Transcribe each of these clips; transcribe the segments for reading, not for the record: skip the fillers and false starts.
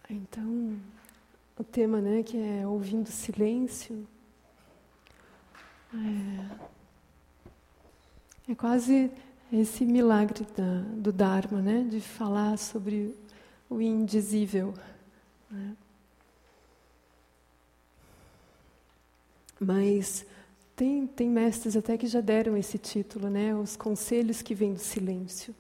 Então, o tema, né, que é ouvindo silêncio, é quase esse milagre do Dharma, né, de falar sobre o indizível, né? Mas tem mestres até que já deram esse título, né, os conselhos que vêm do silêncio.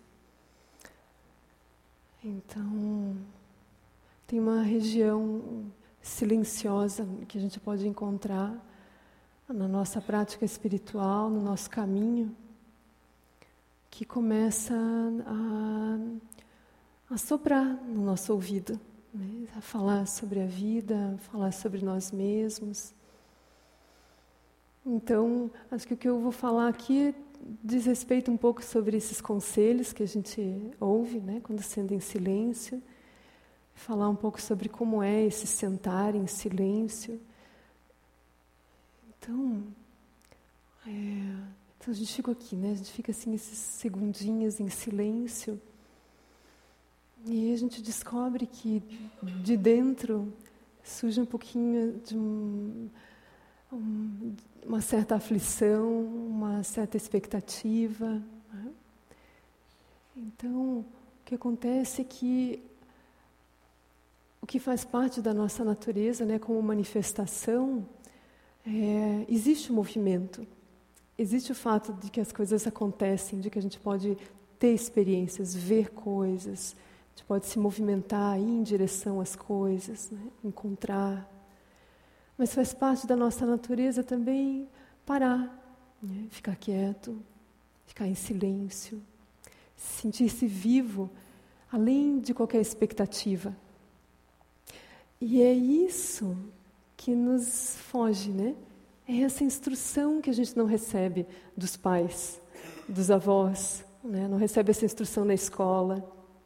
Então, tem uma região silenciosa que a gente pode encontrar na nossa prática espiritual, no nosso caminho, que começa a soprar no nosso ouvido, né? A falar sobre a vida, falar sobre nós mesmos. Então, acho que o que eu vou falar aqui diz respeito um pouco sobre esses conselhos que a gente ouve, né, quando senta em silêncio. Falar um pouco sobre como é esse sentar em silêncio. Então a gente fica aqui, né? A gente fica assim esses segundinhos em silêncio e a gente descobre que de dentro surge um pouquinho de uma certa aflição, uma certa expectativa, né? Então, o que acontece é que o que faz parte da nossa natureza, né, como manifestação, existe o movimento, existe o fato de que as coisas acontecem, de que a gente pode ter experiências, ver coisas, a gente pode se movimentar, ir em direção às coisas, né, encontrar. Mas faz parte da nossa natureza também parar, né, ficar quieto, ficar em silêncio, sentir-se vivo, além de qualquer expectativa. E é isso que nos foge, né? É essa instrução que a gente não recebe dos pais, dos avós, né? Não recebe essa instrução na escola.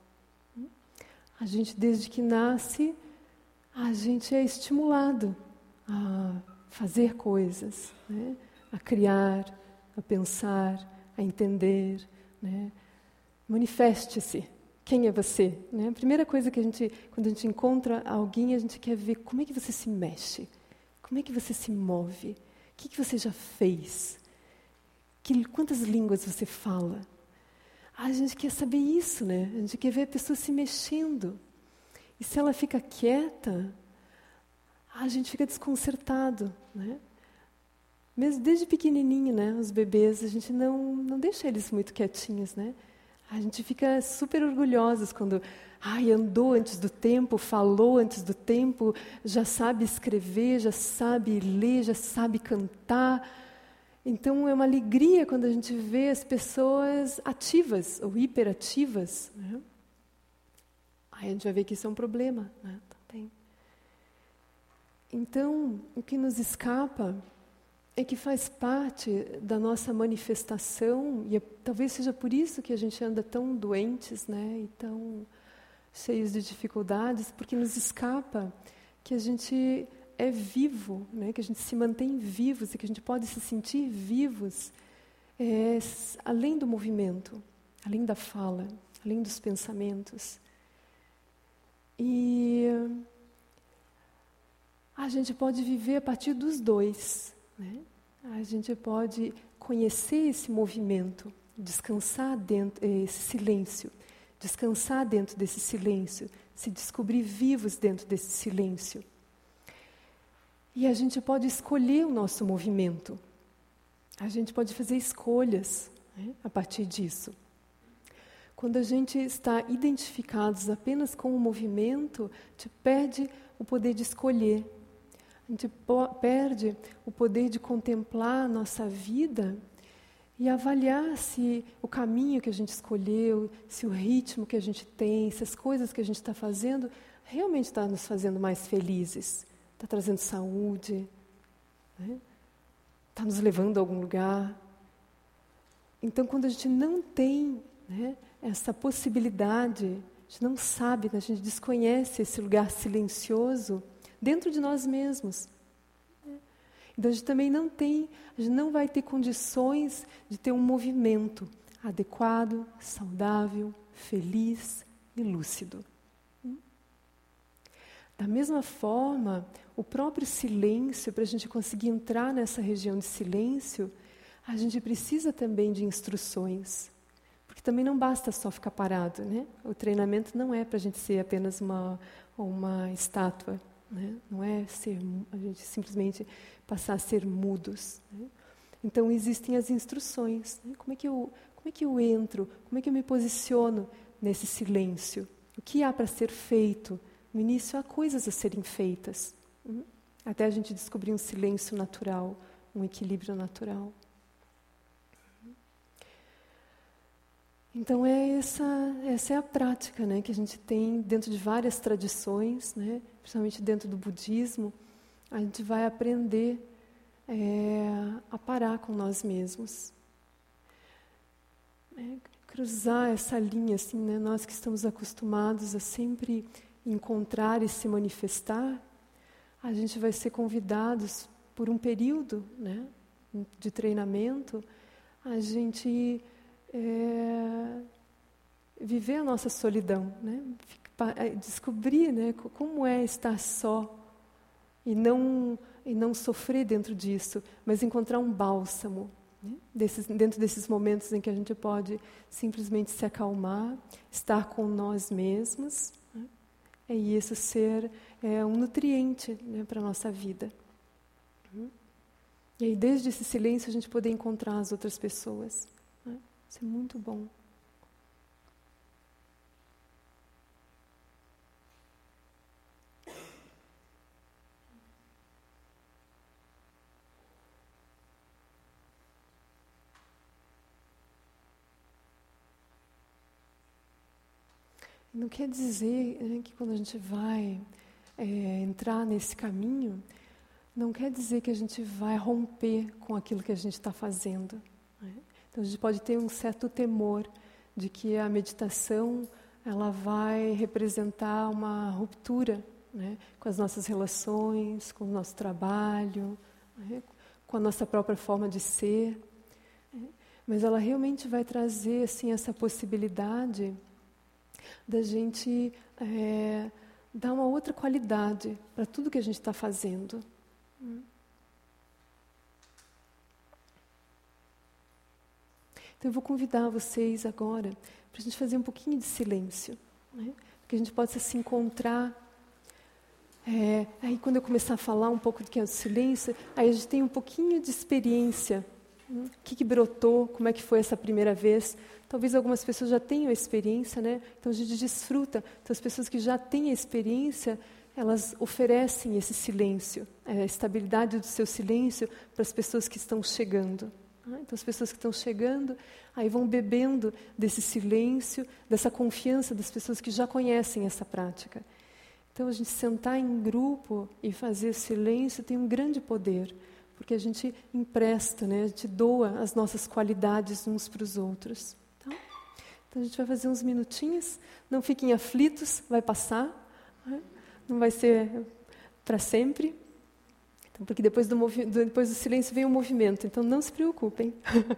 A gente, desde que nasce, a gente é estimulado a fazer coisas, né? A criar, a pensar, a entender, né? Manifeste-se. Quem é você? Né? A primeira coisa que quando a gente encontra alguém, a gente quer ver como é que você se mexe, como é que você se move, o que você já fez, quantas línguas você fala. A gente quer saber isso, né? A gente quer ver a pessoa se mexendo. E se ela fica quieta, a gente fica desconcertado, né? Mesmo desde pequenininho, né? Os bebês, a gente não deixa eles muito quietinhos, né? A gente fica super orgulhosos quando andou antes do tempo, falou antes do tempo, já sabe escrever, já sabe ler, já sabe cantar. Então é uma alegria quando a gente vê as pessoas ativas ou hiperativas, né? Aí a gente vai ver que isso é um problema, né? Também. Então, o que nos escapa é que faz parte da nossa manifestação, e talvez seja por isso que a gente anda tão doentes, né, e tão cheios de dificuldades, porque nos escapa que a gente é vivo, né, que a gente se mantém vivos e que a gente pode se sentir vivos além do movimento, além da fala, além dos pensamentos. E a gente pode viver a partir dos dois, né? A gente pode conhecer esse movimento, descansar dentro esse silêncio, descansar dentro desse silêncio, se descobrir vivos dentro desse silêncio. E a gente pode escolher o nosso movimento. A gente pode fazer escolhas, né, a partir disso. Quando a gente está identificados apenas com o movimento, a gente perde o poder de escolher. A gente perde o poder de contemplar a nossa vida e avaliar se o caminho que a gente escolheu, se o ritmo que a gente tem, se as coisas que a gente está fazendo realmente está nos fazendo mais felizes, está trazendo saúde, né? Está nos levando a algum lugar. Então, quando a gente não tem, né, essa possibilidade, a gente não sabe, né, a gente desconhece esse lugar silencioso dentro de nós mesmos. Então a gente também a gente não vai ter condições de ter um movimento adequado, saudável, feliz e lúcido. Da mesma forma, o próprio silêncio, para a gente conseguir entrar nessa região de silêncio, a gente precisa também de instruções. Porque também não basta só ficar parado, né? O treinamento não é para a gente ser apenas uma estátua, né? Não é a gente simplesmente passar a ser mudos, né? Então existem as instruções, né? Como é que eu entro? Como é que eu me posiciono nesse silêncio? O que há para ser feito? No início há coisas a serem feitas, até a gente descobrir um silêncio natural, um equilíbrio natural. Então essa é a prática, né, que a gente tem dentro de várias tradições, né, principalmente dentro do budismo. A gente vai aprender a parar com nós mesmos. Cruzar essa linha, assim, né, nós que estamos acostumados a sempre encontrar e se manifestar, a gente vai ser convidados por um período, né, de treinamento, a gente viver a nossa solidão, né? Descobrir, né, como é estar só e não sofrer dentro disso, mas encontrar um bálsamo, né? Dentro desses momentos em que a gente pode simplesmente se acalmar, estar com nós mesmos, né? E isso ser um nutriente, né, para a nossa vida. E aí, desde esse silêncio, a gente poder encontrar as outras pessoas. Isso é muito bom. Não quer dizer, né, que quando a gente vai entrar nesse caminho, não quer dizer que a gente vai romper com aquilo que a gente está fazendo, né? Então a gente pode ter um certo temor de que a meditação ela vai representar uma ruptura, né, com as nossas relações, com o nosso trabalho, né, com a nossa própria forma de ser, né? Mas ela realmente vai trazer assim, essa possibilidade da gente dar uma outra qualidade para tudo que a gente está fazendo. Então eu vou convidar vocês agora para a gente fazer um pouquinho de silêncio, né? Que a gente possa se encontrar. Aí quando eu começar a falar um pouco do que é o silêncio, aí a gente tem um pouquinho de experiência. O que brotou, como é que foi essa primeira vez. Talvez algumas pessoas já tenham a experiência, né? Então a gente desfruta. Então as pessoas que já têm a experiência, elas oferecem esse silêncio, a estabilidade do seu silêncio para as pessoas que estão chegando. Então as pessoas que estão chegando, aí vão bebendo desse silêncio, dessa confiança das pessoas que já conhecem essa prática. Então a gente sentar em grupo e fazer silêncio tem um grande poder, porque a gente empresta, né? A gente doa as nossas qualidades uns para os outros. Tá? Então a gente vai fazer uns minutinhos, não fiquem aflitos, vai passar, né? Não vai ser para sempre. Porque depois do silêncio vem o movimento, então não se preocupem.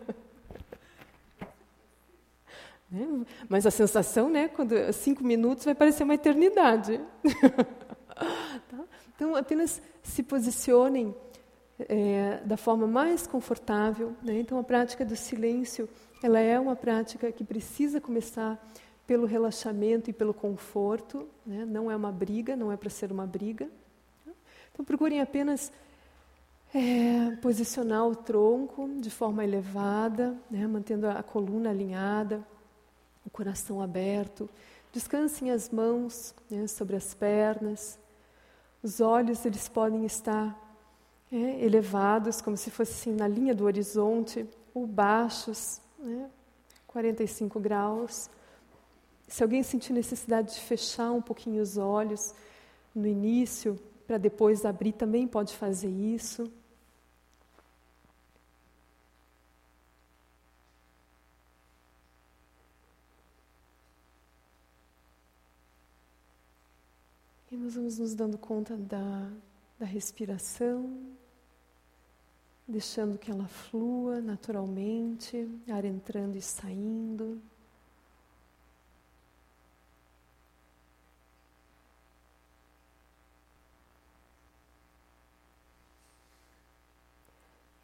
Né? Mas a sensação, né, quando 5 minutos vai parecer uma eternidade. Tá? Então apenas se posicionem da forma mais confortável, né? Então a prática do silêncio, ela é uma prática que precisa começar pelo relaxamento e pelo conforto, né? Não é uma briga, não é para ser uma briga. Então procurem apenas posicionar o tronco de forma elevada, né, mantendo a coluna alinhada, o coração aberto. Descansem as mãos, né, sobre as pernas. Os olhos eles podem estar elevados, como se fossem na linha do horizonte, ou baixos, né, 45 graus. Se alguém sentir necessidade de fechar um pouquinho os olhos no início, para depois abrir, também pode fazer isso. E nós vamos nos dando conta da respiração, deixando que ela flua naturalmente, ar entrando e saindo.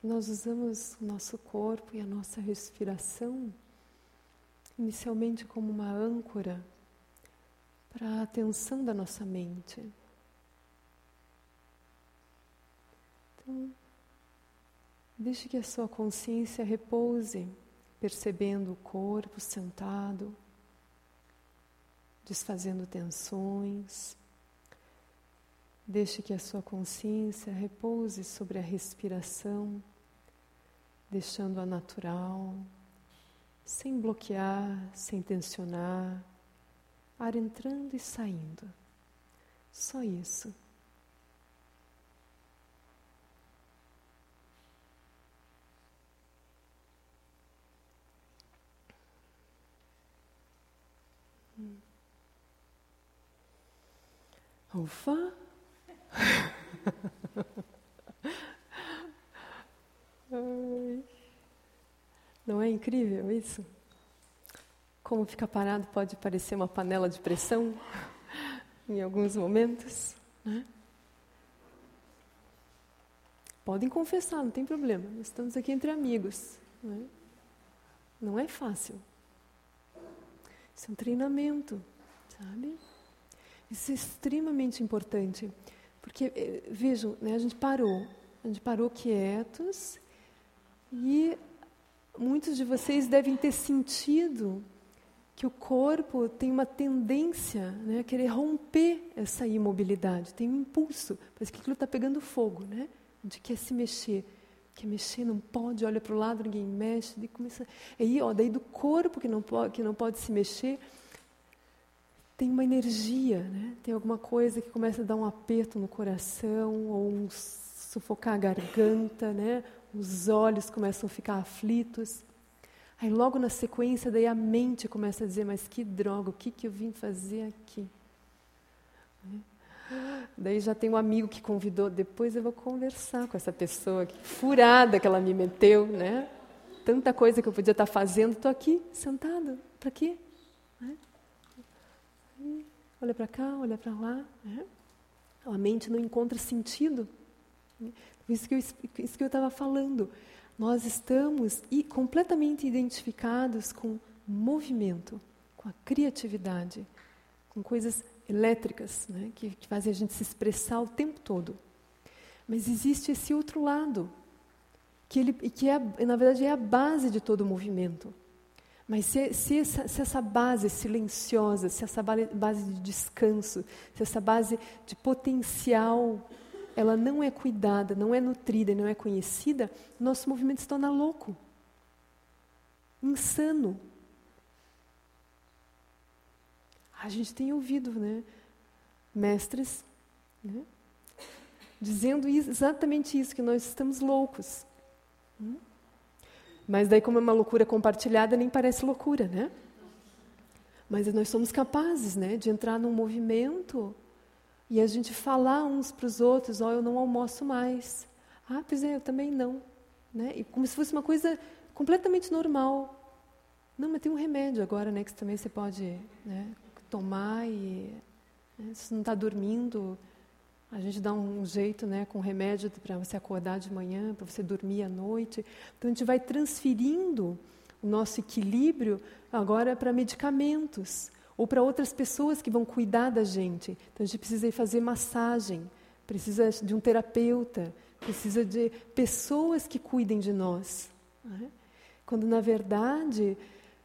nós usamos o nosso corpo e a nossa respiração inicialmente como uma âncora para a atenção da nossa mente. Então, deixe que a sua consciência repouse, percebendo o corpo sentado, desfazendo tensões. Deixe que a sua consciência repouse sobre a respiração, deixando-a natural, sem bloquear, sem tensionar, ar entrando e saindo. Só isso. Ufa! Não é incrível isso? Como ficar parado pode parecer uma panela de pressão em alguns momentos, né? Podem confessar, não tem problema. Nós estamos aqui entre amigos, né? Não é fácil. Isso é um treinamento, sabe? Isso é extremamente importante. Porque, vejam, né, a gente parou quietos e muitos de vocês devem ter sentido que o corpo tem uma tendência, né, a querer romper essa imobilidade, tem um impulso, parece que aquilo está pegando fogo, né? A gente quer se mexer, não pode, olha para o lado, ninguém mexe, daí começa, daí do corpo que não pode se mexer, tem uma energia, né? Tem alguma coisa que começa a dar um aperto no coração, ou sufocar a garganta, né? Os olhos começam a ficar aflitos. Aí logo na sequência, daí a mente começa a dizer, mas que droga, o que eu vim fazer aqui? Daí já tem um amigo que convidou, depois eu vou conversar com essa pessoa, que furada que ela me meteu, né? Tanta coisa que eu podia estar fazendo, estou aqui, sentada, para quê? Né? Olha para cá, olha para lá. Né? A mente não encontra sentido. Isso que eu estava falando. Nós estamos completamente identificados com movimento, com a criatividade, com coisas elétricas, né? que fazem a gente se expressar o tempo todo. Mas existe esse outro lado, que na verdade é a base de todo o movimento. Mas se essa base silenciosa, se essa base de descanso, se essa base de potencial, ela não é cuidada, não é nutrida, não é conhecida, nosso movimento se torna louco, insano. A gente tem ouvido, né, mestres, né, dizendo exatamente isso, que nós estamos loucos. Mas daí, como é uma loucura compartilhada, nem parece loucura, né? Mas nós somos capazes, né, de entrar num movimento e a gente falar uns para os outros, eu não almoço mais. Ah, pois é, eu também não. Né? E como se fosse uma coisa completamente normal. Não, mas tem um remédio agora, né, que também você pode, né, tomar e, né, se não está dormindo, a gente dá um jeito, né, com remédio para você acordar de manhã, para você dormir à noite. Então, a gente vai transferindo o nosso equilíbrio agora para medicamentos ou para outras pessoas que vão cuidar da gente. Então, a gente precisa ir fazer massagem, precisa de um terapeuta, precisa de pessoas que cuidem de nós. Né? Quando, na verdade,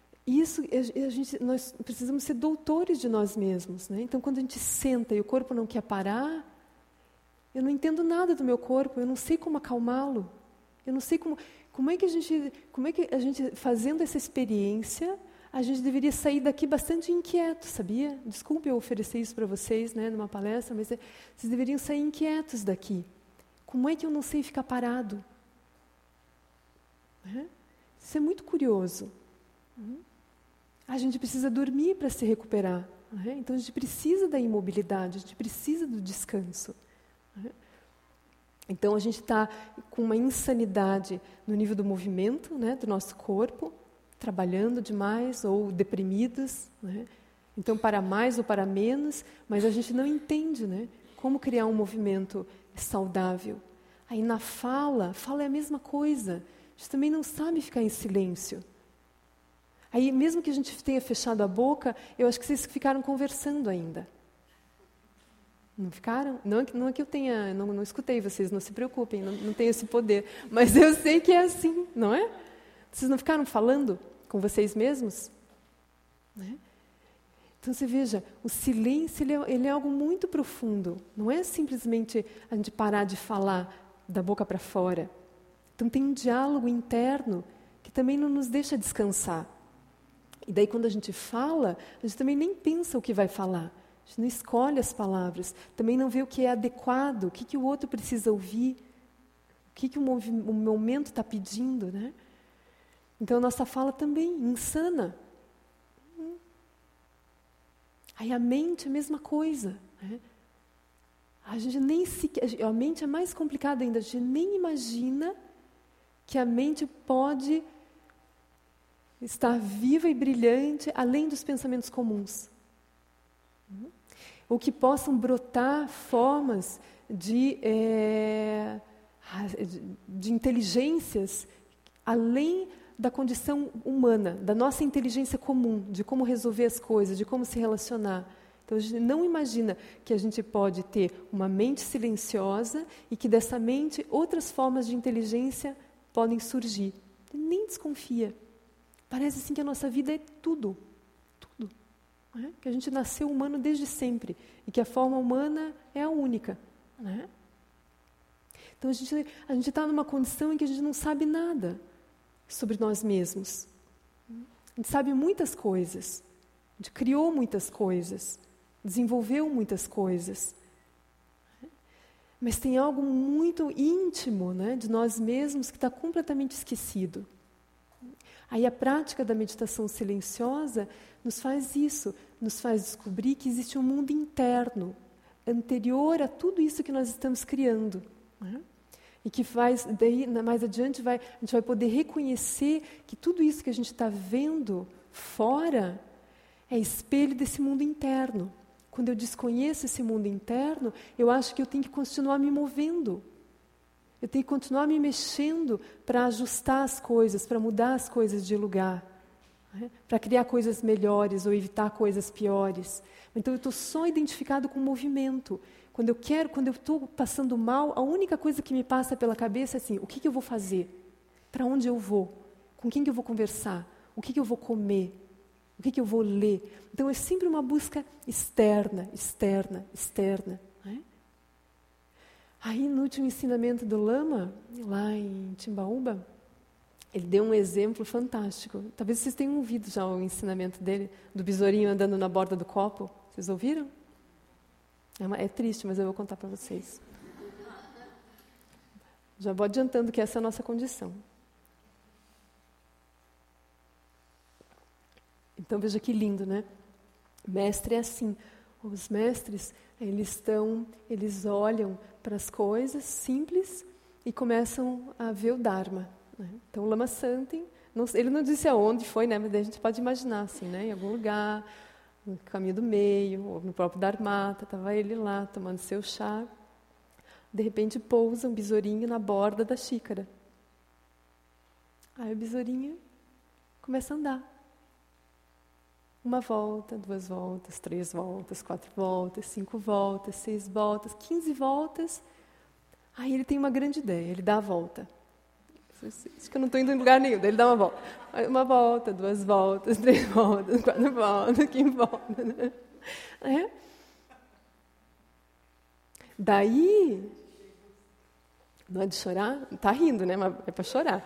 nós precisamos ser doutores de nós mesmos. Né? Então, quando a gente senta e o corpo não quer parar, eu não entendo nada do meu corpo, eu não sei como acalmá-lo. Eu não sei como é que a gente, fazendo essa experiência, a gente deveria sair daqui bastante inquieto, sabia? Desculpe eu oferecer isso para vocês, né, numa palestra, mas vocês deveriam sair inquietos daqui. Como é que eu não sei ficar parado? Isso é muito curioso. A gente precisa dormir para se recuperar. Né? Então, a gente precisa da imobilidade, a gente precisa do descanso. Então, a gente está com uma insanidade no nível do movimento, né, do nosso corpo, trabalhando demais ou deprimidos. Né? Então, para mais ou para menos, mas a gente não entende, né, como criar um movimento saudável. Aí na fala é a mesma coisa. A gente também não sabe ficar em silêncio. Aí mesmo que a gente tenha fechado a boca, eu acho que vocês ficaram conversando ainda. Não ficaram? Não é que eu tenha, não escutei vocês, não se preocupem, não tenho esse poder. Mas eu sei que é assim, não é? Vocês não ficaram falando com vocês mesmos? Né? Então você veja, o silêncio ele é algo muito profundo. Não é simplesmente a gente parar de falar da boca para fora. Então tem um diálogo interno que também não nos deixa descansar. E daí quando a gente fala, a gente também nem pensa o que vai falar. A gente não escolhe as palavras, também não vê o que é adequado, o que o outro precisa ouvir, o que o momento está pedindo, né? Então a nossa fala também insana. Aí a mente é a mesma coisa, né? A mente é mais complicada ainda, a gente nem imagina que a mente pode estar viva e brilhante além dos pensamentos comuns. Ou que possam brotar formas de inteligências além da condição humana, da nossa inteligência comum, de como resolver as coisas, de como se relacionar. Então a gente não imagina que a gente pode ter uma mente silenciosa e que dessa mente outras formas de inteligência podem surgir. Nem desconfia. Parece assim que a nossa vida é tudo. Né? Que a gente nasceu humano desde sempre e que a forma humana é a única. Né? Então a gente está numa condição em que a gente não sabe nada sobre nós mesmos. A gente sabe muitas coisas, a gente criou muitas coisas, desenvolveu muitas coisas. Mas tem algo muito íntimo, né, de nós mesmos que está completamente esquecido. Aí a prática da meditação silenciosa nos faz isso, nos faz descobrir que existe um mundo interno, anterior a tudo isso que nós estamos criando. Né? E que daí, mais adiante, a gente vai poder reconhecer que tudo isso que a gente está vendo fora é espelho desse mundo interno. Quando eu desconheço esse mundo interno, eu acho que eu tenho que continuar me movendo. Eu tenho que continuar me mexendo para ajustar as coisas, para mudar as coisas de lugar, né? Para criar coisas melhores ou evitar coisas piores. Então eu estou só identificado com o movimento. Quando eu estou passando mal, a única coisa que me passa pela cabeça é assim, o que eu vou fazer? Para onde eu vou? Com quem que eu vou conversar? O que eu vou comer? O que eu vou ler? Então é sempre uma busca externa. Né? Aí no último ensinamento do Lama, lá em Timbaúba, ele deu um exemplo fantástico. Talvez vocês tenham ouvido já o ensinamento dele, do besourinho andando na borda do copo. Vocês ouviram? É triste, mas eu vou contar para vocês. Já vou adiantando que essa é a nossa condição. Então veja que lindo, né? Mestre é assim. Os mestres, eles olham para as coisas simples e começam a ver o Dharma. Né? Então o Lama Santen, ele não disse aonde foi, né? Mas daí a gente pode imaginar assim, né? Em algum lugar, no caminho do meio, ou no próprio Dharmata, estava ele lá tomando seu chá. De repente pousa um besourinho na borda da xícara. Aí o besourinho começa a andar. 1 volta, 2 voltas, 3 voltas, 4 voltas, 5 voltas, 6 voltas, 15 voltas. Aí ele tem uma grande ideia, ele dá a volta. Acho que eu não estou indo em lugar nenhum, daí ele dá uma volta. 1 volta, 2 voltas, 3 voltas, 4 voltas, 15 voltas. Né? É? Daí, não é de chorar? Está rindo, né? Mas é para chorar.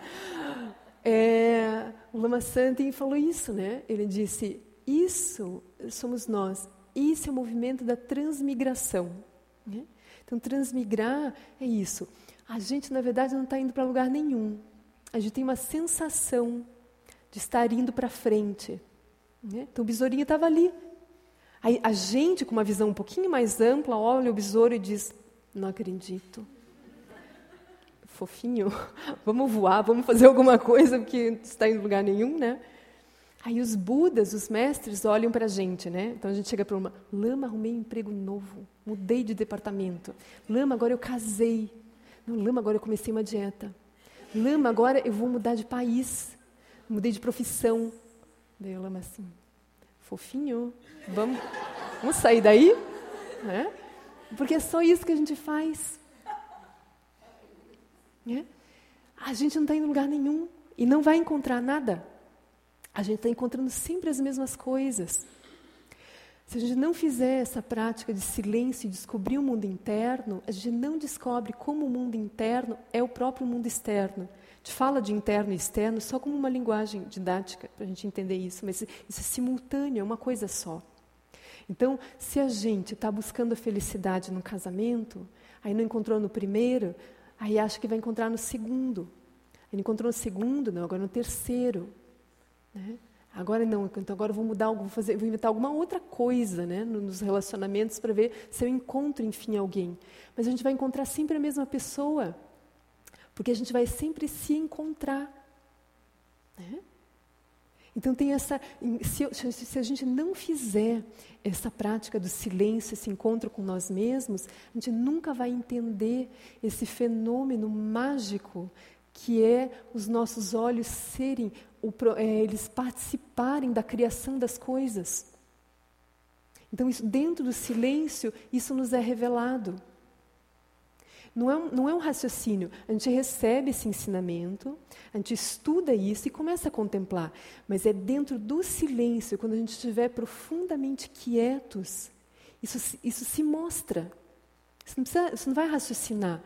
O Lama Santen falou isso, né? Ele disse, isso somos nós, isso é o movimento da transmigração. Né? Então, transmigrar é isso. A gente, na verdade, não está indo para lugar nenhum. A gente tem uma sensação de estar indo para frente. Né? Então, o besourinho estava ali. Aí, a gente, com uma visão um pouquinho mais ampla, olha o besouro e diz, não acredito. Fofinho, vamos voar, vamos fazer alguma coisa, porque não está indo em lugar nenhum, né? Aí os Budas, os mestres, olham para a gente, né? Então a gente chega para uma, Lama, arrumei um emprego novo, mudei de departamento. Lama, agora eu casei. Não, Lama, agora eu comecei uma dieta. Lama, agora eu vou mudar de país. Mudei de profissão. Daí o Lama assim, fofinho, vamos sair daí? Né? Porque é só isso que a gente faz. Né? A gente não está indo em lugar nenhum e não vai encontrar nada. A gente está encontrando sempre as mesmas coisas. Se a gente não fizer essa prática de silêncio e descobrir o mundo interno, a gente não descobre como o mundo interno é o próprio mundo externo. A gente fala de interno e externo só como uma linguagem didática, para a gente entender isso, mas isso é simultâneo, é uma coisa só. Então, se a gente está buscando a felicidade no casamento, aí não encontrou no primeiro, aí acha que vai encontrar no segundo. Aí não encontrou no segundo, não, agora no terceiro. Né? Agora não, então agora eu vou mudar algo, vou inventar alguma outra coisa, né, nos relacionamentos para ver se eu encontro, enfim, alguém. Mas a gente vai encontrar sempre a mesma pessoa, porque a gente vai sempre se encontrar. Né? Então tem essa, se a gente não fizer essa prática do silêncio, esse encontro com nós mesmos, a gente nunca vai entender esse fenômeno mágico que é os nossos olhos serem, eles participarem da criação das coisas. Então, isso, dentro do silêncio, isso nos é revelado. Não é um raciocínio. A gente recebe esse ensinamento, a gente estuda isso e começa a contemplar. Mas é dentro do silêncio, quando a gente estiver profundamente quietos, isso se mostra. Você não vai raciocinar.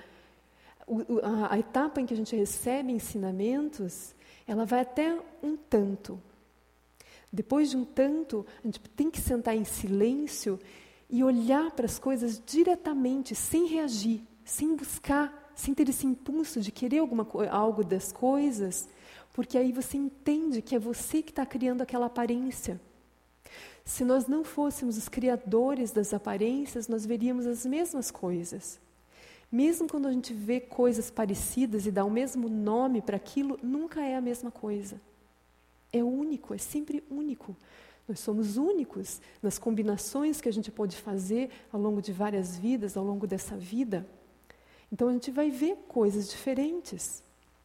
A etapa em que a gente recebe ensinamentos, ela vai até um tanto. Depois de um tanto, a gente tem que sentar em silêncio e olhar para as coisas diretamente, sem reagir, sem buscar, sem ter esse impulso de querer algo das coisas, porque aí você entende que é você que está criando aquela aparência. Se nós não fôssemos os criadores das aparências, nós veríamos as mesmas coisas. Mesmo quando a gente vê coisas parecidas e dá o mesmo nome para aquilo, nunca é a mesma coisa. É único, é sempre único. Nós somos únicos nas combinações que a gente pode fazer ao longo de várias vidas, ao longo dessa vida. Então a gente vai ver coisas diferentes.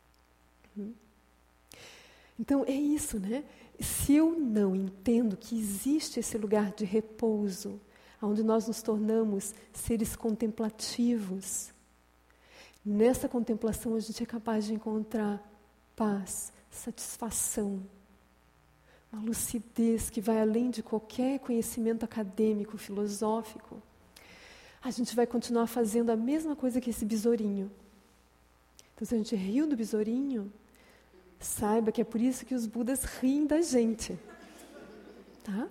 Então é isso, né? Se eu não entendo que existe esse lugar de repouso, onde nós nos tornamos seres contemplativos, nessa contemplação a gente é capaz de encontrar paz, satisfação, uma lucidez que vai além de qualquer conhecimento acadêmico, filosófico. A gente vai continuar fazendo a mesma coisa que esse besourinho. Então, se a gente riu do besourinho, saiba que é por isso que os Budas riem da gente. Tá?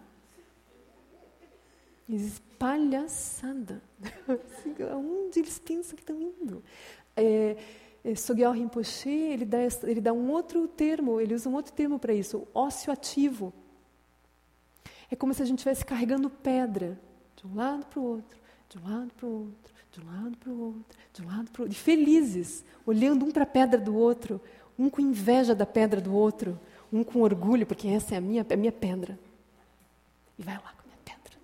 Eles palhaçada. Aonde eles pensam que estão indo? Sogyal Rinpoche, ele dá um outro termo, ele usa um outro termo para isso, o ócio ativo. É como se a gente estivesse carregando pedra, de um lado para o outro, de um lado para o outro, de um lado para o outro, de um lado para o outro, e felizes, olhando um para a pedra do outro, um com inveja da pedra do outro, um com orgulho, porque essa é a minha pedra. E vai lá com a minha pedra,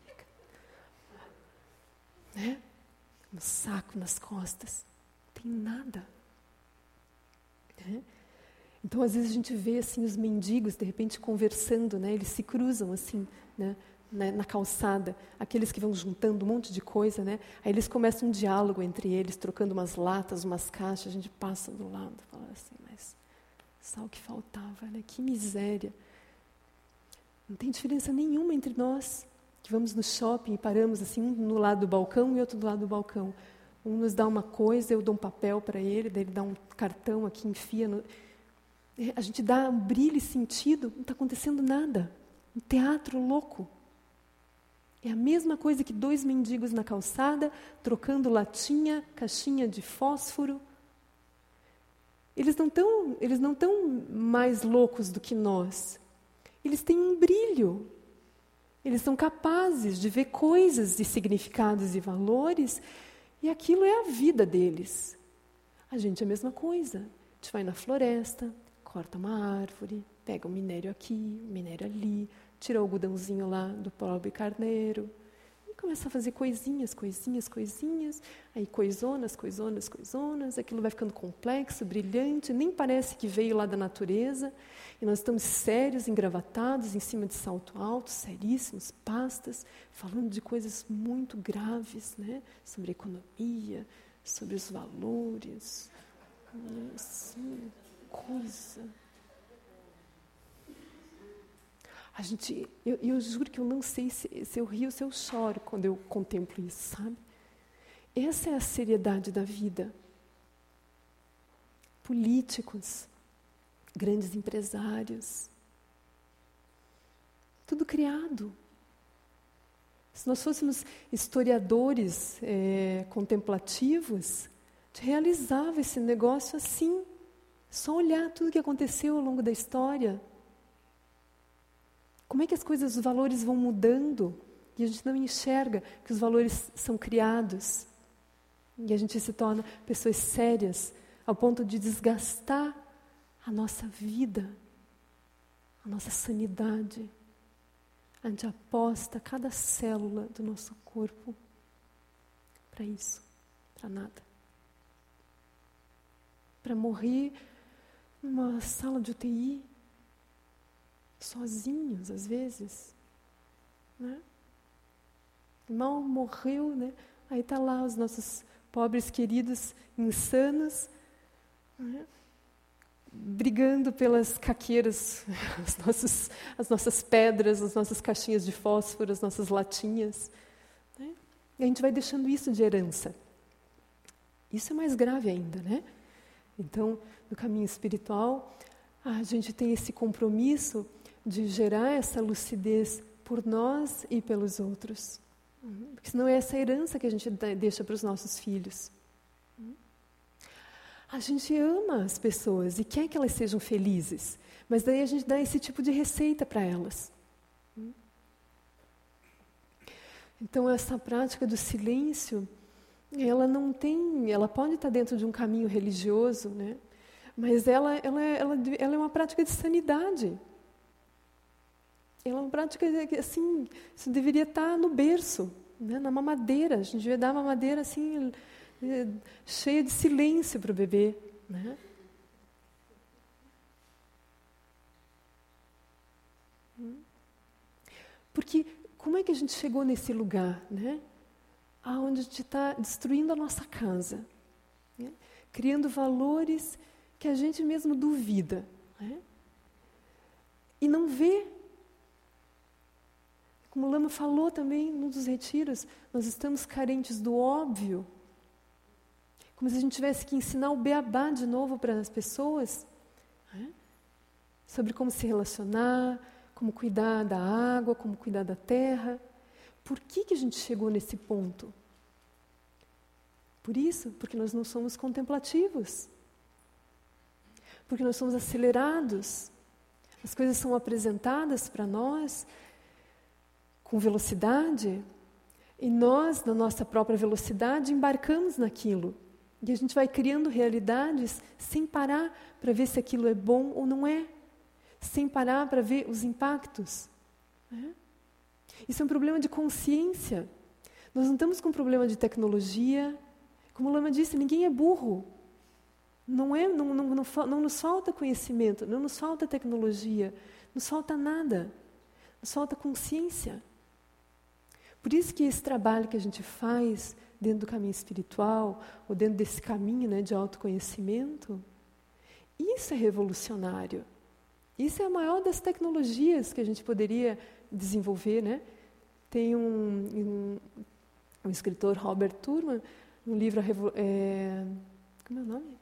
né? No saco, nas costas. Não tem nada. Né? Então, às vezes, a gente vê assim, os mendigos, de repente, conversando, né? Eles se cruzam assim, né? Na calçada, aqueles que vão juntando um monte de coisa, né? Aí eles começam um diálogo entre eles, trocando umas latas, umas caixas, a gente passa do lado, fala assim, mas só o que faltava, né? Que miséria. Não tem diferença nenhuma entre nós, que vamos no shopping e paramos assim, um no lado do balcão e outro do lado do balcão. Um nos dá uma coisa, eu dou um papel para ele, daí ele dá um cartão aqui, enfia. A gente dá um brilho e sentido, não está acontecendo nada. Um teatro louco. É a mesma coisa que dois mendigos na calçada, trocando latinha, caixinha de fósforo. Eles não estão mais loucos do que nós. Eles têm um brilho. Eles são capazes de ver coisas de significados e valores, e aquilo é a vida deles. A gente é a mesma coisa. A gente vai na floresta, corta uma árvore, pega um minério aqui, um minério ali, tira o algodãozinho lá do pobre carneiro, e Começa a fazer coisinhas, aí coisonas, aquilo vai ficando complexo, brilhante, nem parece que veio lá da natureza, e nós estamos sérios, engravatados, em cima de salto alto, seríssimos, pastas, falando de coisas muito graves, né? Sobre economia, sobre os valores, assim, coisa... Eu juro que eu não sei se eu rio ou se eu choro quando eu contemplo isso, sabe? Essa é a seriedade da vida. Políticos, grandes empresários, tudo criado. Se nós fôssemos historiadores contemplativos, a gente realizava esse negócio assim, só olhar tudo o que aconteceu ao longo da história. Como é que as coisas, os valores vão mudando e a gente não enxerga que os valores são criados e a gente se torna pessoas sérias ao ponto de desgastar a nossa vida, a nossa sanidade. A gente aposta cada célula do nosso corpo para isso, para nada. Para morrer numa sala de UTI, sozinhos, às vezes, né? Mal morreu, né? Aí está lá os nossos pobres queridos insanos, né? Brigando pelas caqueiras, as nossas pedras, as nossas caixinhas de fósforo, as nossas latinhas, né? E a gente vai deixando isso de herança. Isso é mais grave ainda, né? Então, no caminho espiritual, a gente tem esse compromisso de gerar essa lucidez por nós e pelos outros. Porque senão é essa herança que a gente deixa para os nossos filhos. A gente ama as pessoas e quer que elas sejam felizes, mas daí a gente dá esse tipo de receita para elas. Então essa prática do silêncio, ela pode estar dentro de um caminho religioso, né? Mas ela é uma prática de sanidade. Ela é uma prática que, assim, isso deveria estar no berço, né, na mamadeira. A gente devia dar uma mamadeira, assim, cheia de silêncio para o bebê, né? Porque como é que a gente chegou nesse lugar, né? Onde a gente está destruindo a nossa casa, né? Criando valores que a gente mesmo duvida, né? E não vê. Como o Lama falou também num dos retiros, nós estamos carentes do óbvio. Como se a gente tivesse que ensinar o beabá de novo para as pessoas, né? Sobre como se relacionar, como cuidar da água, como cuidar da terra. Por que a gente chegou nesse ponto? Por isso, porque nós não somos contemplativos. Porque nós somos acelerados. As coisas são apresentadas para nós com velocidade, e nós, na nossa própria velocidade, embarcamos naquilo. E a gente vai criando realidades sem parar para ver se aquilo é bom ou não é, sem parar para ver os impactos, né? Isso é um problema de consciência. Nós não estamos com um problema de tecnologia. Como o Lama disse, ninguém é burro. Não nos falta conhecimento, não nos falta tecnologia, não nos falta nada, nos falta consciência. Por isso que esse trabalho que a gente faz dentro do caminho espiritual, ou dentro desse caminho, né, de autoconhecimento, isso é revolucionário. Isso é a maior das tecnologias que a gente poderia desenvolver, né? Tem um escritor, Robert Thurman, um livro... como é o nome?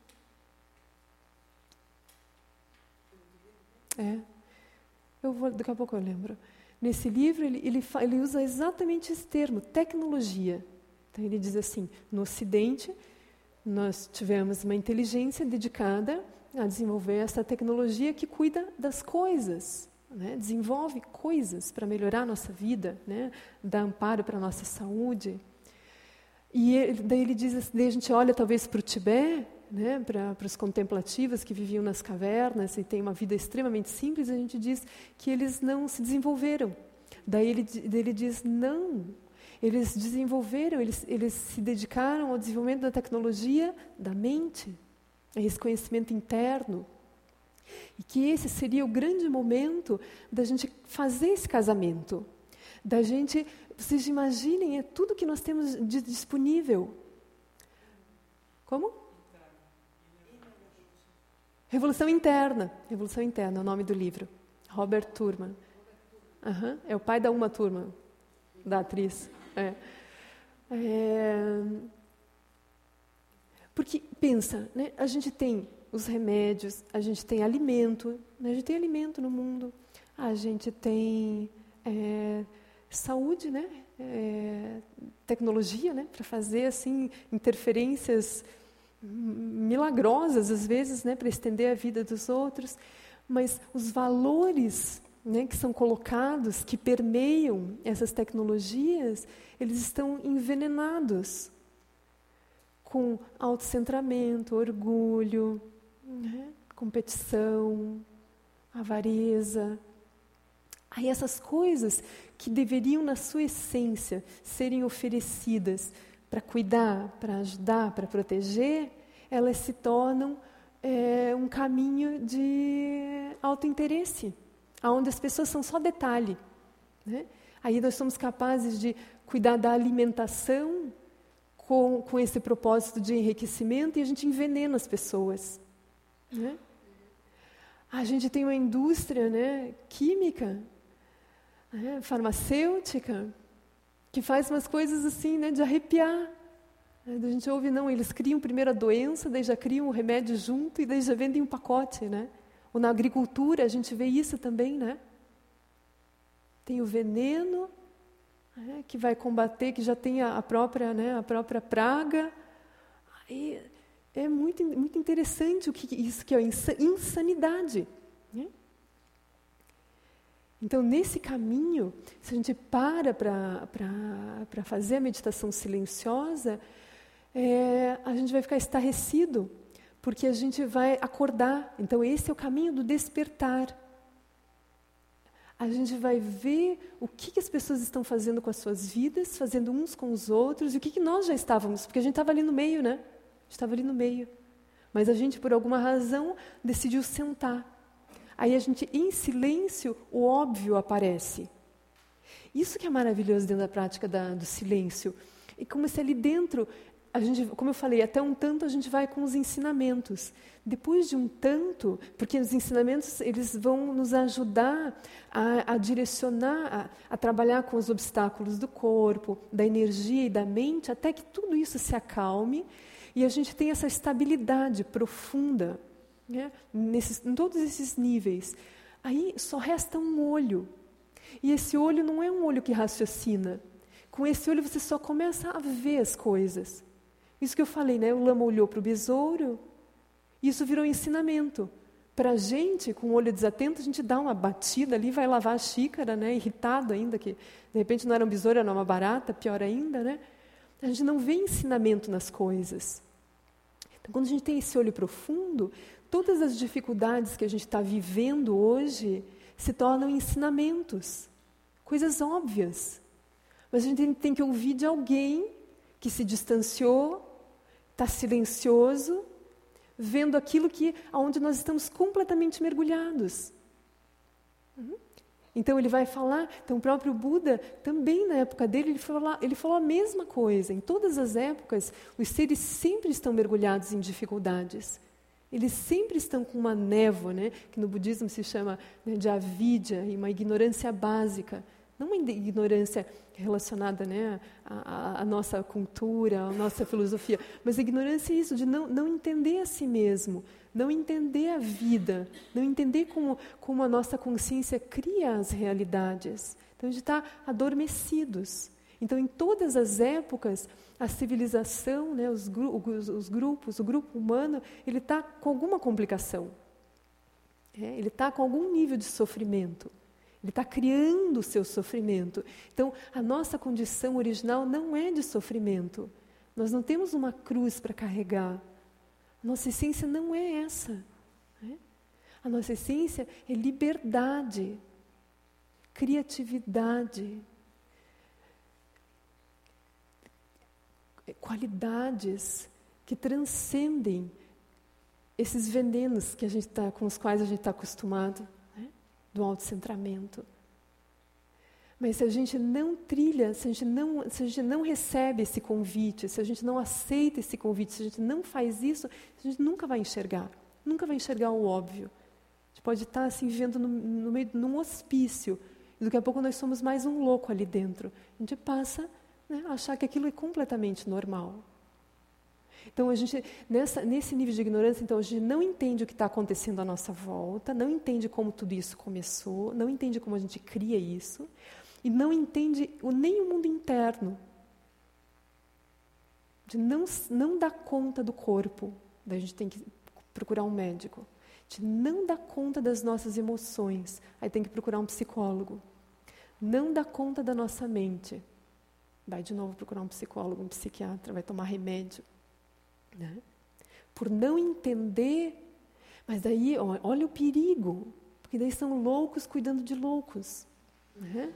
Daqui a pouco eu lembro. Nesse livro, ele usa exatamente esse termo, tecnologia. Então, ele diz assim, no Ocidente, nós tivemos uma inteligência dedicada a desenvolver essa tecnologia que cuida das coisas, né? Desenvolve coisas para melhorar a nossa vida, né? Dá amparo para a nossa saúde. E daí ele diz assim, daí a gente olha talvez para o Tibete, né, para os contemplativos que viviam nas cavernas e têm uma vida extremamente simples, a gente diz que eles não se desenvolveram. Daí ele diz, não, Eles desenvolveram, eles se dedicaram ao desenvolvimento da tecnologia da mente, a esse conhecimento interno. E que esse seria o grande momento da gente fazer esse casamento. Da gente, vocês imaginem, é tudo que nós temos de disponível. Como? Revolução Interna. Revolução Interna é o nome do livro. Robert Thurman. É o pai da Uma Thurman, da atriz. Porque, pensa, né, a gente tem os remédios, a gente tem alimento, né, a gente tem alimento no mundo, a gente tem saúde, né, tecnologia, né, para fazer assim, interferências milagrosas, às vezes, né, para estender a vida dos outros, mas os valores, né, que são colocados, que permeiam essas tecnologias, eles estão envenenados com autocentramento, orgulho, né, competição, avareza. Aí essas coisas que deveriam, na sua essência, serem oferecidas para cuidar, para ajudar, para proteger, elas se tornam um caminho de autointeresse, onde as pessoas são só detalhe, né? Aí nós somos capazes de cuidar da alimentação com esse propósito de enriquecimento e a gente envenena as pessoas, né? A gente tem uma indústria, né, química, né, farmacêutica, que faz umas coisas assim, né, de arrepiar. A gente ouve, não, eles criam primeiro a doença, daí já criam o remédio junto e daí já vendem um pacote, né? Ou na agricultura a gente vê isso também, né? Tem o veneno, né, que vai combater, que já tem a própria, né, a própria praga. Aí é muito, muito interessante isso que é insanidade, né? Então, nesse caminho, se a gente para fazer a meditação silenciosa, a gente vai ficar estarrecido, porque a gente vai acordar. Então, esse é o caminho do despertar. A gente vai ver o que as pessoas estão fazendo com as suas vidas, fazendo uns com os outros, e o que nós já estávamos, porque a gente estava ali no meio, né? A gente estava ali no meio. Mas a gente, por alguma razão, decidiu sentar. Aí a gente, em silêncio, o óbvio aparece. Isso que é maravilhoso dentro da prática do silêncio. E como se ali dentro, a gente, como eu falei, até um tanto a gente vai com os ensinamentos. Depois de um tanto, porque os ensinamentos eles vão nos ajudar a direcionar, a trabalhar com os obstáculos do corpo, da energia e da mente, até que tudo isso se acalme e a gente tenha essa estabilidade profunda, né, em todos esses níveis. Aí só resta um olho. E esse olho não é um olho que raciocina. Com esse olho você só começa a ver as coisas. Isso que eu falei, né? O lama olhou para o besouro, isso virou ensinamento. Para a gente, com o olho desatento, a gente dá uma batida ali, vai lavar a xícara, né? Irritado ainda, que de repente não era um besouro, era uma barata, pior ainda, né? A gente não vê ensinamento nas coisas. Então, quando a gente tem esse olho profundo, todas as dificuldades que a gente está vivendo hoje se tornam ensinamentos, coisas óbvias. Mas a gente tem que ouvir de alguém que se distanciou, está silencioso, vendo aquilo onde nós estamos completamente mergulhados. Então ele vai falar, então o próprio Buda, também na época dele, ele falou a mesma coisa. Em todas as épocas, os seres sempre estão mergulhados em dificuldades. Eles sempre estão com uma névoa, né, que no budismo se chama, né, de avidya, e uma ignorância básica. Não uma ignorância relacionada, né, à nossa cultura, à nossa filosofia, mas a ignorância é isso, de não entender a si mesmo, não entender a vida, não entender como a nossa consciência cria as realidades. Então, a gente está adormecidos. Então, em todas as épocas, a civilização, né, os grupos, o grupo humano, ele está com alguma complicação. Ele está com algum nível de sofrimento. Ele está criando o seu sofrimento. Então, a nossa condição original não é de sofrimento. Nós não temos uma cruz para carregar. A nossa essência não é essa. A nossa essência é liberdade, criatividade. qualidades que transcendem esses venenos que com os quais a gente está acostumado, né? Do autocentramento. Mas se a gente não trilha, se a gente não recebe esse convite, se a gente não aceita esse convite, se a gente não faz isso, a gente nunca vai enxergar o óbvio. A gente pode estar assim, vivendo no meio de um hospício, e daqui a pouco nós somos mais um louco ali dentro. A gente passa, né, a achar que aquilo é completamente normal. Então, nesse nível de ignorância, então, a gente não entende o que está acontecendo à nossa volta, não entende como tudo isso começou, não entende como a gente cria isso, e não entende nem o mundo interno, de não dar conta do corpo, daí a gente tem que procurar um médico, de não dar conta das nossas emoções, aí tem que procurar um psicólogo, não dar conta da nossa mente, vai de novo procurar um psicólogo, um psiquiatra, vai tomar remédio, né? Por não entender, mas daí, olha o perigo, porque daí são loucos cuidando de loucos, né?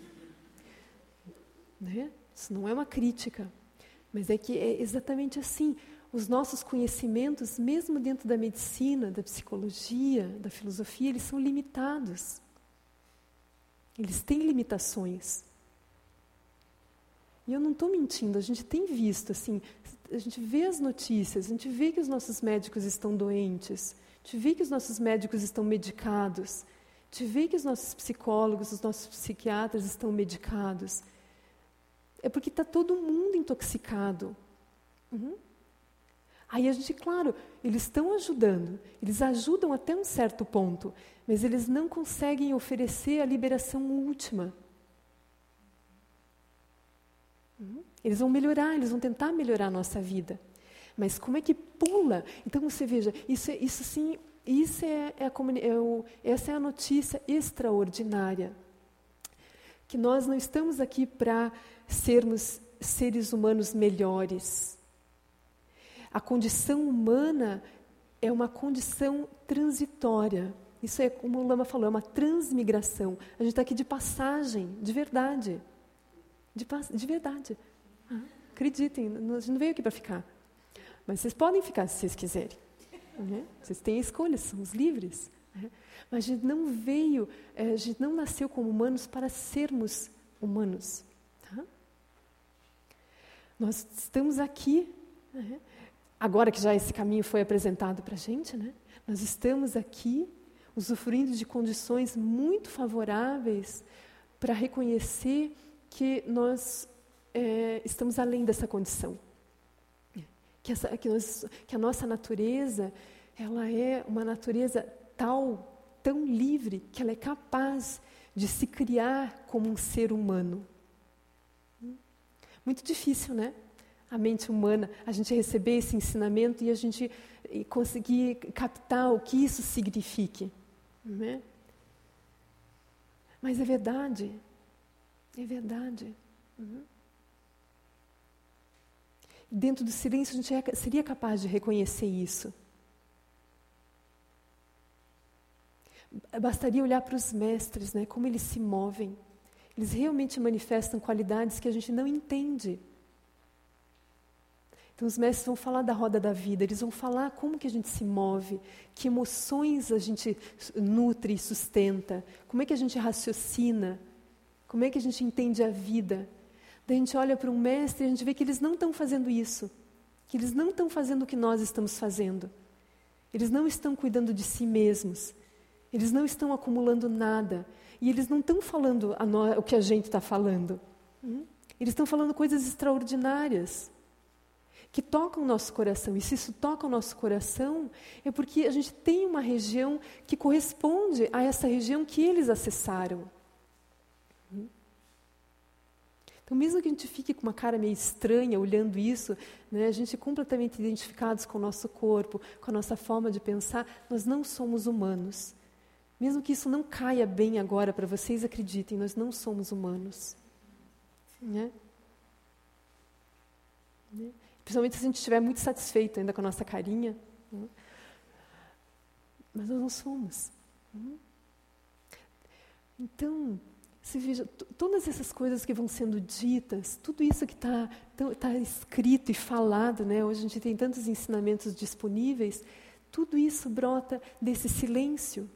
Isso não é uma crítica, mas é que é exatamente assim. Os nossos conhecimentos, mesmo dentro da medicina, da psicologia, da filosofia, eles são limitados. Eles têm limitações. E eu não estou mentindo, a gente tem visto, assim, a gente vê as notícias, a gente vê que os nossos médicos estão doentes, a gente vê que os nossos médicos estão medicados, a gente vê que os nossos psicólogos, os nossos psiquiatras estão medicados. É porque está todo mundo intoxicado. Aí a gente, claro, eles estão ajudando, eles ajudam até um certo ponto, mas eles não conseguem oferecer a liberação última. Eles vão melhorar, eles vão tentar melhorar a nossa vida. Mas como é que pula? Então você veja, essa é a notícia extraordinária. Que nós não estamos aqui para sermos seres humanos melhores. A condição humana é uma condição transitória. Isso é, como o Lama falou, é uma transmigração. A gente está aqui de passagem, de verdade. De verdade. Acreditem, a gente não veio aqui para ficar. Mas vocês podem ficar se vocês quiserem. Vocês têm escolhas, somos livres. Mas a gente não veio, a gente não nasceu como humanos para sermos humanos. Tá? Nós estamos aqui, agora que já esse caminho foi apresentado para a gente, né? Nós estamos aqui usufruindo de condições muito favoráveis para reconhecer que nós estamos além dessa condição. Que a nossa natureza, ela é uma natureza tão livre, que ela é capaz de se criar como um ser humano. Muito difícil, né? A mente humana, a gente receber esse ensinamento e a gente conseguir captar o que isso signifique. Né? Mas é verdade. É verdade. Dentro do silêncio, a gente seria capaz de reconhecer isso. Bastaria olhar para os mestres, né, como eles se movem. Eles realmente manifestam qualidades que a gente não entende. Então, os mestres vão falar da roda da vida, eles vão falar como que a gente se move, que emoções a gente nutre e sustenta, como é que a gente raciocina, como é que a gente entende a vida. Daí a gente olha para um mestre e a gente vê que eles não estão fazendo isso, que eles não estão fazendo o que nós estamos fazendo. Eles não estão cuidando de si mesmos, eles não estão acumulando nada, e eles não estão falando o que a gente está falando. Eles estão falando coisas extraordinárias, que tocam o nosso coração. E se isso toca o nosso coração, é porque a gente tem uma região que corresponde a essa região que eles acessaram. Então, mesmo que a gente fique com uma cara meio estranha olhando isso, né, a gente completamente identificados com o nosso corpo, com a nossa forma de pensar, nós não somos humanos. Mesmo que isso não caia bem agora para vocês, acreditem, nós não somos humanos. Né? Principalmente se a gente estiver muito satisfeito ainda com a nossa carinha. Né? Mas nós não somos. Então, Você veja, todas essas coisas que vão sendo ditas, tudo isso que está escrito e falado, né? Hoje a gente tem tantos ensinamentos disponíveis, tudo isso brota desse silêncio.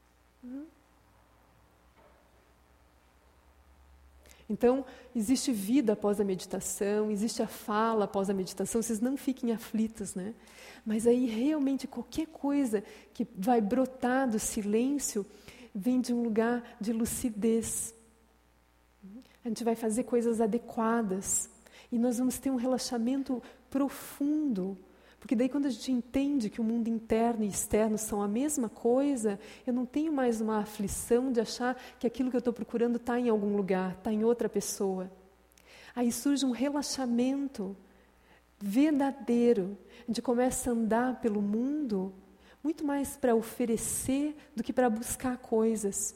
Então, existe vida após a meditação, existe a fala após a meditação, vocês não fiquem aflitos, né? Mas aí realmente qualquer coisa que vai brotar do silêncio vem de um lugar de lucidez. A gente vai fazer coisas adequadas e nós vamos ter um relaxamento profundo, porque daí quando a gente entende que o mundo interno e externo são a mesma coisa, eu não tenho mais uma aflição de achar que aquilo que eu estou procurando está em algum lugar, está em outra pessoa. Aí surge um relaxamento verdadeiro. A gente começa a andar pelo mundo muito mais para oferecer do que para buscar coisas.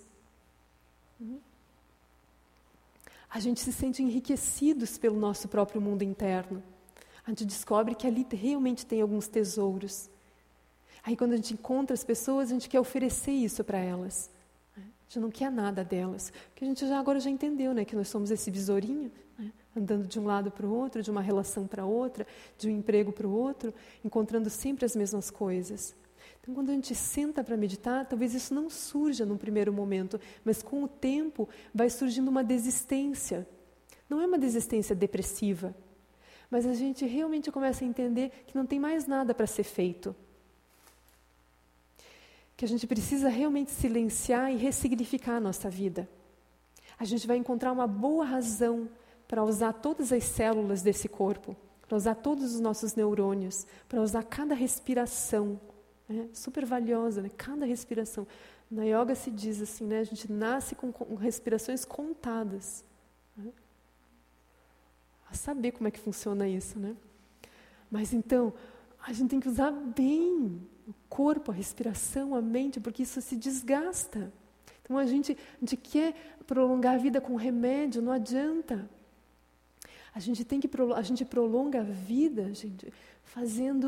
A gente se sente enriquecidos pelo nosso próprio mundo interno. A gente descobre que ali realmente tem alguns tesouros. Aí quando a gente encontra as pessoas, a gente quer oferecer isso para elas. A gente não quer nada delas. Porque a gente agora já entendeu, né, que nós somos esse besourinho, né, andando de um lado para o outro, de uma relação para outra, de um emprego para o outro, encontrando sempre as mesmas coisas. Então, quando a gente senta para meditar, talvez isso não surja num primeiro momento, mas com o tempo vai surgindo uma desistência. Não é uma desistência depressiva, mas a gente realmente começa a entender que não tem mais nada para ser feito. Que a gente precisa realmente silenciar e ressignificar a nossa vida. A gente vai encontrar uma boa razão para usar todas as células desse corpo, para usar todos os nossos neurônios, para usar cada respiração. Super valiosa, né? Cada respiração. Na yoga se diz assim, né? A gente nasce com respirações contadas. Né? A saber como é que funciona isso, né? Mas então, a gente tem que usar bem o corpo, a respiração, a mente, porque isso se desgasta. Então a gente quer prolongar a vida com remédio, não adianta. A gente prolonga a vida, gente, fazendo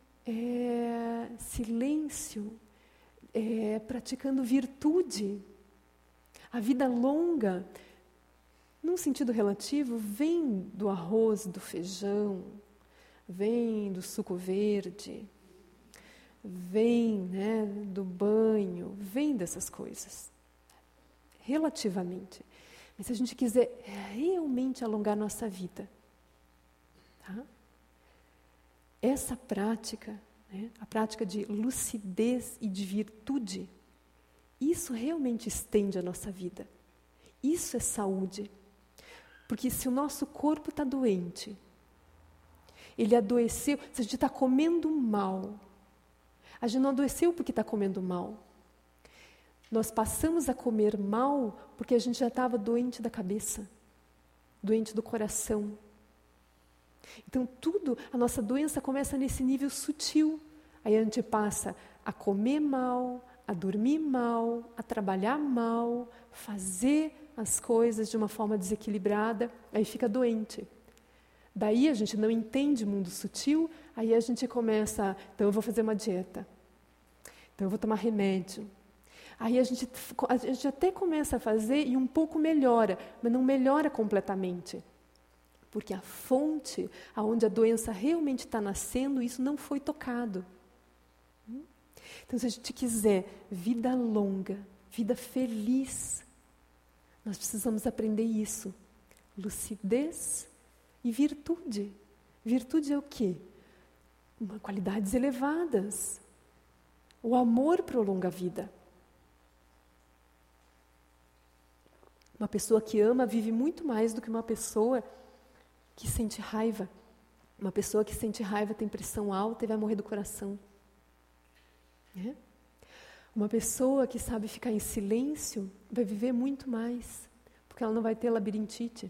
silêncio, praticando virtude. A vida longa, num sentido relativo, vem do arroz, do feijão, vem do suco verde, vem, né, do banho, vem dessas coisas, relativamente. Mas se a gente quiser realmente alongar nossa vida, tá? Essa prática, né, a prática de lucidez e de virtude, isso realmente estende a nossa vida. Isso é saúde. Porque se o nosso corpo está doente, ele adoeceu, se a gente está comendo mal, a gente não adoeceu porque está comendo mal. Nós passamos a comer mal porque a gente já estava doente da cabeça, doente do coração. Então a nossa doença começa nesse nível sutil. Aí a gente passa a comer mal, a dormir mal, a trabalhar mal, fazer as coisas de uma forma desequilibrada, aí fica doente. Daí a gente não entende o mundo sutil, aí a gente começa, então eu vou fazer uma dieta, então eu vou tomar remédio. Aí a gente até começa a fazer e um pouco melhora, mas não melhora completamente. Porque a fonte, aonde a doença realmente está nascendo, isso não foi tocado. Então, se a gente quiser vida longa, vida feliz, nós precisamos aprender isso. Lucidez e virtude. Virtude é o quê? Qualidades elevadas. O amor prolonga a vida. Uma pessoa que ama vive muito mais do que uma pessoa que sente raiva. Uma pessoa que sente raiva tem pressão alta e vai morrer do coração. Uma pessoa que sabe ficar em silêncio vai viver muito mais, porque ela não vai ter labirintite.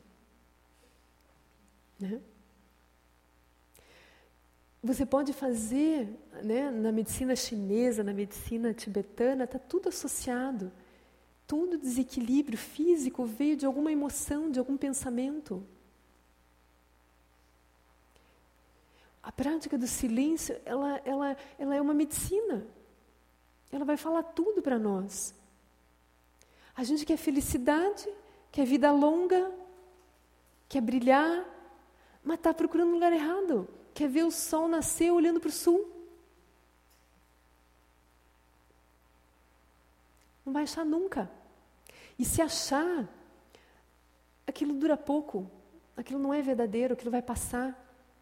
Você pode fazer, né, na medicina chinesa, na medicina tibetana, está tudo associado. Todo desequilíbrio físico veio de alguma emoção, de algum pensamento. A prática do silêncio, ela é uma medicina. Ela vai falar tudo para nós. A gente quer felicidade, quer vida longa, quer brilhar, mas está procurando um lugar errado. Quer ver o sol nascer olhando para o sul. Não vai achar nunca. E se achar, aquilo dura pouco. Aquilo não é verdadeiro, aquilo vai passar.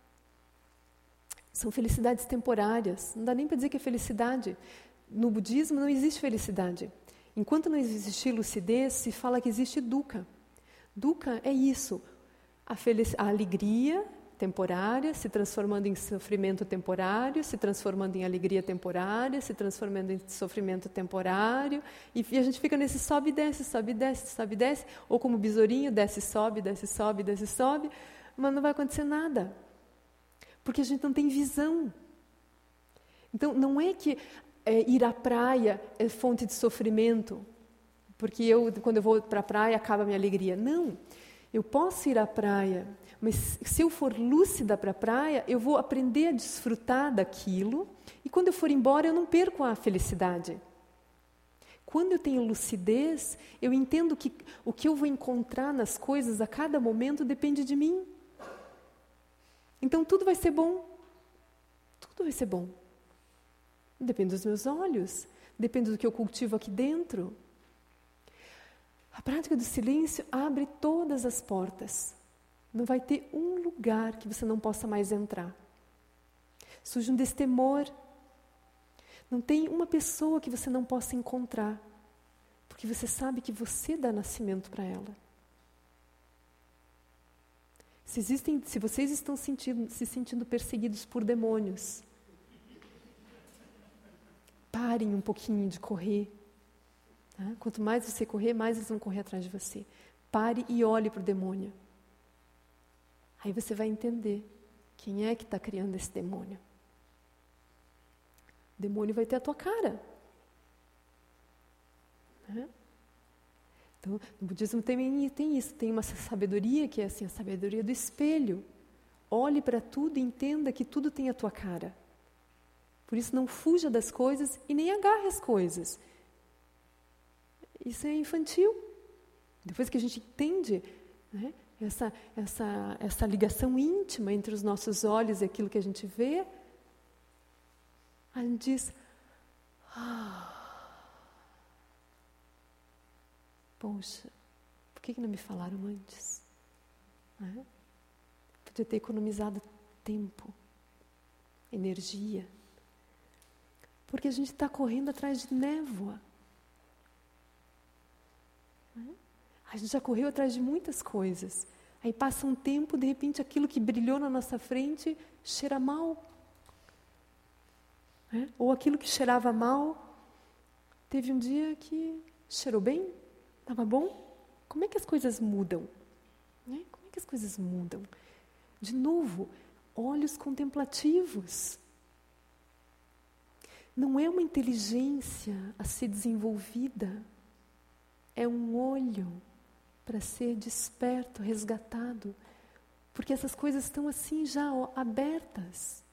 São felicidades temporárias. Não dá nem para dizer que é felicidade. No budismo não existe felicidade. Enquanto não existir lucidez, se fala que existe dukkha. Dukkha é isso. A alegria temporária se transformando em sofrimento temporário, se transformando em alegria temporária, se transformando em sofrimento temporário, e a gente fica nesse sobe e desce, sobe e desce, sobe e desce, ou como besourinho, desce e sobe, desce e sobe, desce e sobe, mas não vai acontecer nada, porque a gente não tem visão. Então, não é que ir à praia é fonte de sofrimento, porque quando eu vou para a praia, acaba a minha alegria. Não, eu posso ir à praia, mas se eu for lúcida para a praia, eu vou aprender a desfrutar daquilo, e quando eu for embora, eu não perco a felicidade. Quando eu tenho lucidez, eu entendo que o que eu vou encontrar nas coisas a cada momento depende de mim. Então tudo vai ser bom. Tudo vai ser bom. Depende dos meus olhos, depende do que eu cultivo aqui dentro. A prática do silêncio abre todas as portas. Não vai ter um lugar que você não possa mais entrar. Surge um destemor. Não tem uma pessoa que você não possa encontrar, porque você sabe que você dá nascimento para ela. Se vocês estão se sentindo perseguidos por demônios, parem um pouquinho de correr. Tá? Quanto mais você correr, mais eles vão correr atrás de você. Pare e olhe para o demônio. Aí você vai entender quem é que está criando esse demônio. O demônio vai ter a tua cara. Né? Então, no budismo tem isso, tem uma sabedoria que é assim, a sabedoria do espelho. Olhe para tudo e entenda que tudo tem a tua cara. Por isso não fuja das coisas e nem agarre as coisas. Isso é infantil. Depois que a gente entende, né, essa ligação íntima entre os nossos olhos e aquilo que a gente vê, a gente diz, poxa, por que não me falaram antes? Né? Podia ter economizado tempo, energia. Porque a gente está correndo atrás de névoa. Né? A gente já correu atrás de muitas coisas. Aí passa um tempo, de repente aquilo que brilhou na nossa frente cheira mal. Né? Ou aquilo que cheirava mal, teve um dia que cheirou bem, estava bom. Como é que as coisas mudam? Né? Como é que as coisas mudam? De novo, olhos contemplativos. Não é uma inteligência a ser desenvolvida, é um olho para ser desperto, resgatado, porque essas coisas estão assim já abertas,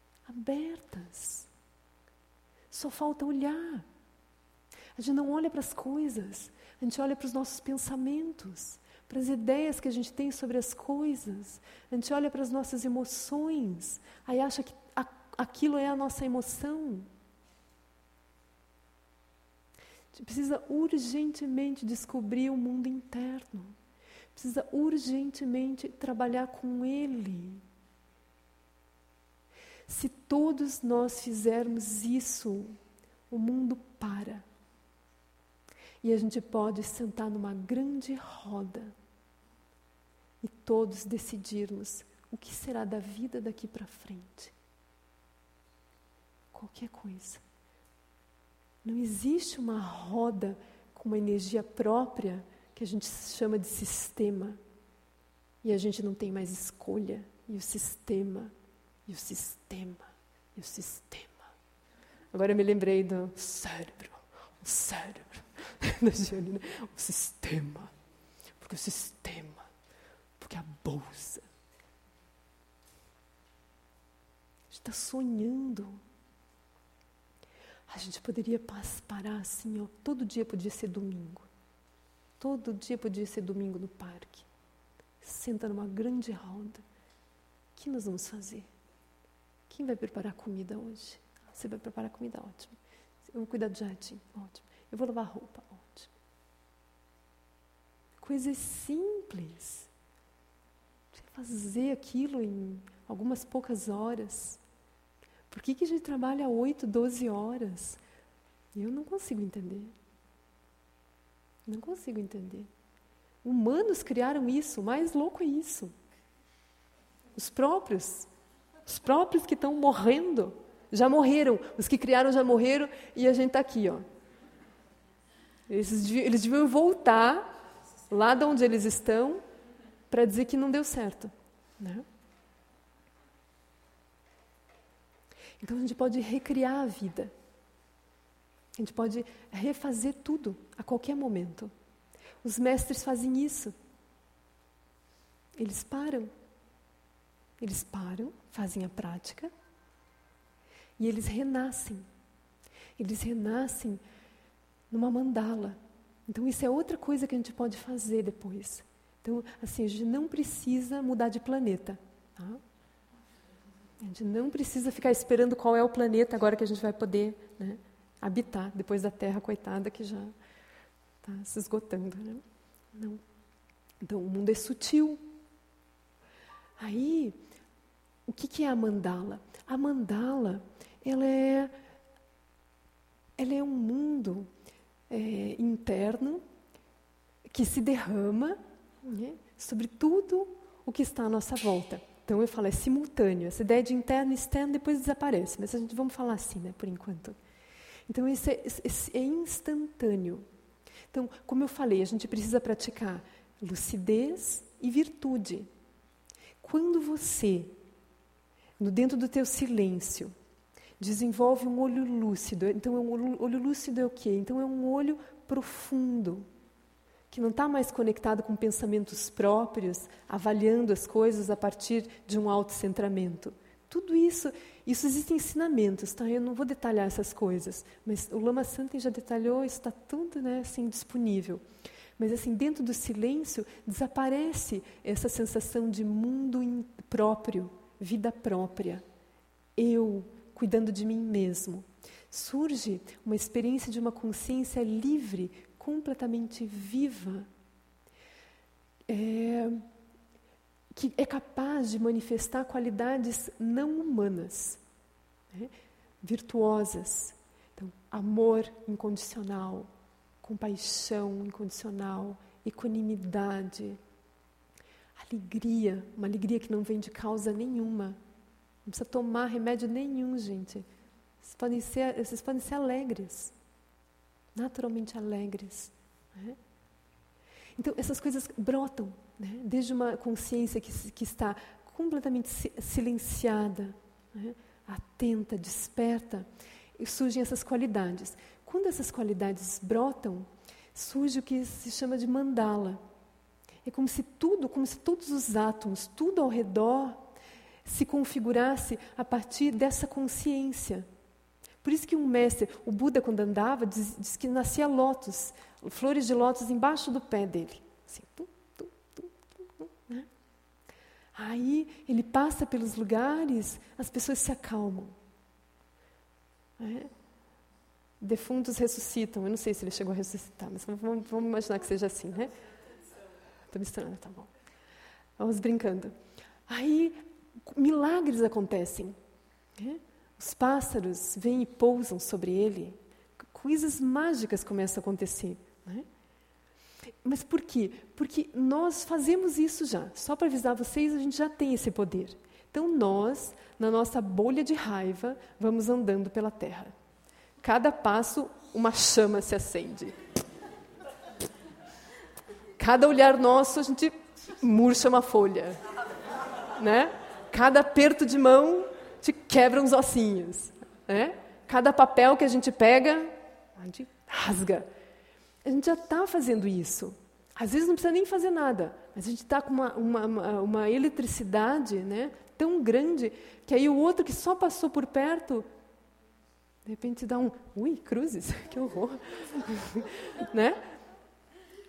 só falta olhar. A gente não olha para as coisas, a gente olha para os nossos pensamentos, para as ideias que a gente tem sobre as coisas, a gente olha para as nossas emoções, aí acha que aquilo é a nossa emoção. A gente precisa urgentemente descobrir o mundo interno. Precisa urgentemente trabalhar com ele. Se todos nós fizermos isso, o mundo para. E a gente pode sentar numa grande roda e todos decidirmos o que será da vida daqui para frente. Qualquer coisa. Não existe uma roda com uma energia própria que a gente chama de sistema. E a gente não tem mais escolha. E o sistema, e o sistema, e o sistema. Agora eu me lembrei do cérebro. O cérebro da Gianina. O sistema. Porque o sistema. Porque a bolsa. A gente está sonhando. A gente poderia parar assim, ó, todo dia podia ser domingo. Todo dia podia ser domingo no parque. Senta numa grande roda. O que nós vamos fazer? Quem vai preparar comida hoje? Você vai preparar comida? Ótimo. Eu vou cuidar do jardim? Ótimo. Eu vou lavar roupa? Ótimo. Coisas simples. Fazer aquilo em algumas poucas horas. Por que a gente trabalha 8, 12 horas? Eu não consigo entender. Não consigo entender. Humanos criaram isso, o mais louco é isso. Os próprios que estão morrendo, já morreram. Os que criaram já morreram e a gente está aqui, ó. Eles deviam voltar lá de onde eles estão para dizer que não deu certo, né? Então a gente pode recriar a vida. A gente pode refazer tudo a qualquer momento. Os mestres fazem isso. Eles param, fazem a prática e eles renascem. Eles renascem numa mandala. Então isso é outra coisa que a gente pode fazer depois. Então, assim, a gente não precisa mudar de planeta. Tá? A gente não precisa ficar esperando qual é o planeta agora que a gente vai poder, né, habitar, depois da Terra, coitada, que já está se esgotando. Né? Não. Então, o mundo é sutil. Aí, o que é a mandala? A mandala, ela é um mundo interno que se derrama, né, sobre tudo o que está à nossa volta. Então eu falo, é simultâneo. Essa ideia de interno e externo depois desaparece, mas vamos falar assim, né, por enquanto. Então isso é instantâneo. Então, como eu falei, a gente precisa praticar lucidez e virtude. Quando você, dentro do teu silêncio, desenvolve um olho lúcido, então um olho lúcido é o quê? Então é um olho profundo, que não está mais conectado com pensamentos próprios, avaliando as coisas a partir de um autocentramento. Tudo isso existem ensinamentos, tá? Eu não vou detalhar essas coisas, mas o Lama Santen já detalhou, isso está tudo, né, assim, disponível. Mas assim, dentro do silêncio, desaparece essa sensação de mundo próprio, vida própria. Eu, cuidando de mim mesmo. Surge uma experiência de uma consciência livre, completamente viva, que é capaz de manifestar qualidades não humanas, né? Virtuosas. Então, amor incondicional, compaixão incondicional, equanimidade, alegria, uma alegria que não vem de causa nenhuma. Não precisa tomar remédio nenhum, gente. Vocês podem ser alegres, naturalmente alegres. Né? Então, essas coisas brotam, né? Desde uma consciência que está completamente silenciada, né? Atenta, desperta, e surgem essas qualidades. Quando essas qualidades brotam, surge o que se chama de mandala. É como se todos os átomos, tudo ao redor, se configurasse a partir dessa consciência. Por isso que um mestre, o Buda, quando andava, diz que nascia lótus, flores de lótus embaixo do pé dele. Assim, né? Aí ele passa pelos lugares, as pessoas se acalmam. Né? Defuntos ressuscitam. Eu não sei se ele chegou a ressuscitar, mas vamos imaginar que seja assim, né? Estou misturando, tá bom. Vamos brincando. Aí milagres acontecem. Né? Os pássaros vêm e pousam sobre ele. Coisas mágicas começam a acontecer. Né? Mas por quê? Porque nós fazemos isso já. Só para avisar vocês, a gente já tem esse poder. Então nós, na nossa bolha de raiva, vamos andando pela terra. Cada passo, uma chama se acende. Cada olhar nosso, a gente murcha uma folha. Né? Cada aperto de mão, te quebra uns ossinhos. Né? Cada papel que a gente pega, a gente rasga. A gente já está fazendo isso. Às vezes não precisa nem fazer nada, mas a gente está com uma eletricidade, né, tão grande, que aí o outro que só passou por perto, de repente dá ui, cruzes, que horror. Né?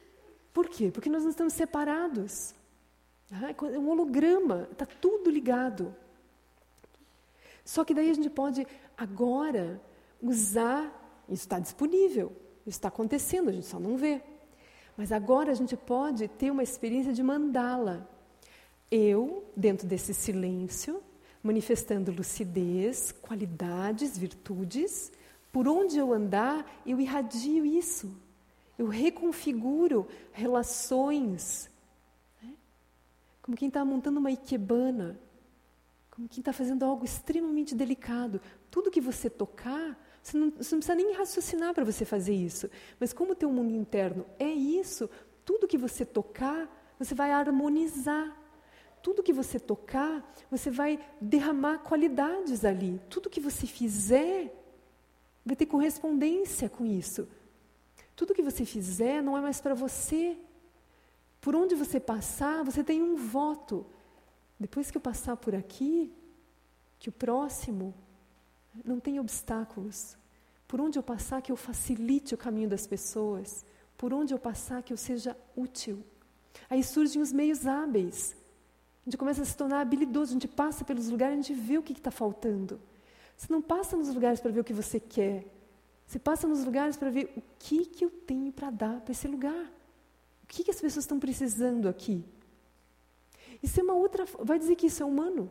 Por quê? Porque nós não estamos separados. É um holograma, está tudo ligado. Só que daí a gente pode agora usar, isso está disponível, isso está acontecendo, a gente só não vê. Mas agora a gente pode ter uma experiência de mandala. Eu, dentro desse silêncio, manifestando lucidez, qualidades, virtudes, por onde eu andar, eu irradio isso. Eu reconfiguro relações. Como quem está montando uma ikebana, como quem está fazendo algo extremamente delicado. Tudo que você tocar, você não precisa nem raciocinar para você fazer isso. Mas como o teu mundo interno é isso, tudo que você tocar, você vai harmonizar. Tudo que você tocar, você vai derramar qualidades ali. Tudo que você fizer, vai ter correspondência com isso. Tudo que você fizer não é mais para você. Por onde você passar, você tem um voto. Depois que eu passar por aqui, que o próximo não tenha obstáculos. Por onde eu passar, que eu facilite o caminho das pessoas. Por onde eu passar, que eu seja útil. Aí surgem os meios hábeis. A gente começa a se tornar habilidoso, a gente passa pelos lugares, a gente vê o que está faltando. Você não passa nos lugares para ver o que você quer. Você passa nos lugares para ver o que eu tenho para dar para esse lugar. O que as pessoas estão precisando aqui? Isso é uma outra... Vai dizer que isso é humano?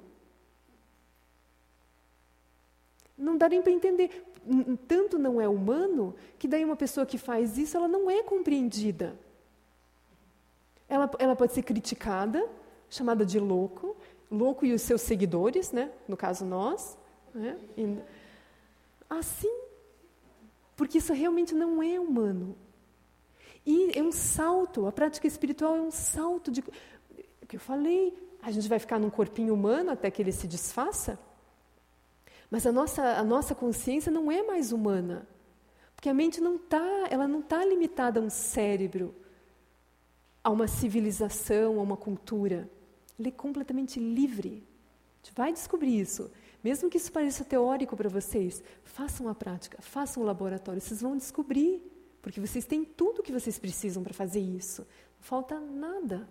Não dá nem para entender. Tanto não é humano, que daí uma pessoa que faz isso, ela não é compreendida. Ela pode ser criticada, chamada de louco e os seus seguidores, né? No caso nós. Né? Assim, porque isso realmente não é humano. E é um salto, a prática espiritual é um salto de... O que eu falei, a gente vai ficar num corpinho humano até que ele se desfaça, mas a nossa consciência não é mais humana, porque a mente ela não está limitada a um cérebro, a uma civilização, a uma cultura. Ela é completamente livre. A gente vai descobrir isso. Mesmo que isso pareça teórico para vocês, façam a prática, façam o laboratório, vocês vão descobrir, porque vocês têm tudo o que vocês precisam para fazer isso. Não falta nada.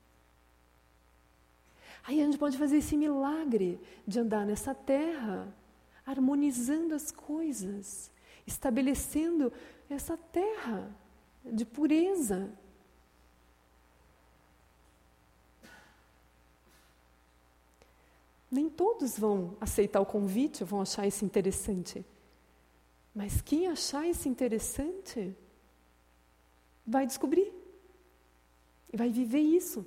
Aí a gente pode fazer esse milagre de andar nessa terra, harmonizando as coisas, estabelecendo essa terra de pureza. Nem todos vão aceitar o convite, vão achar isso interessante. Mas quem achar isso interessante, vai descobrir. E vai viver isso.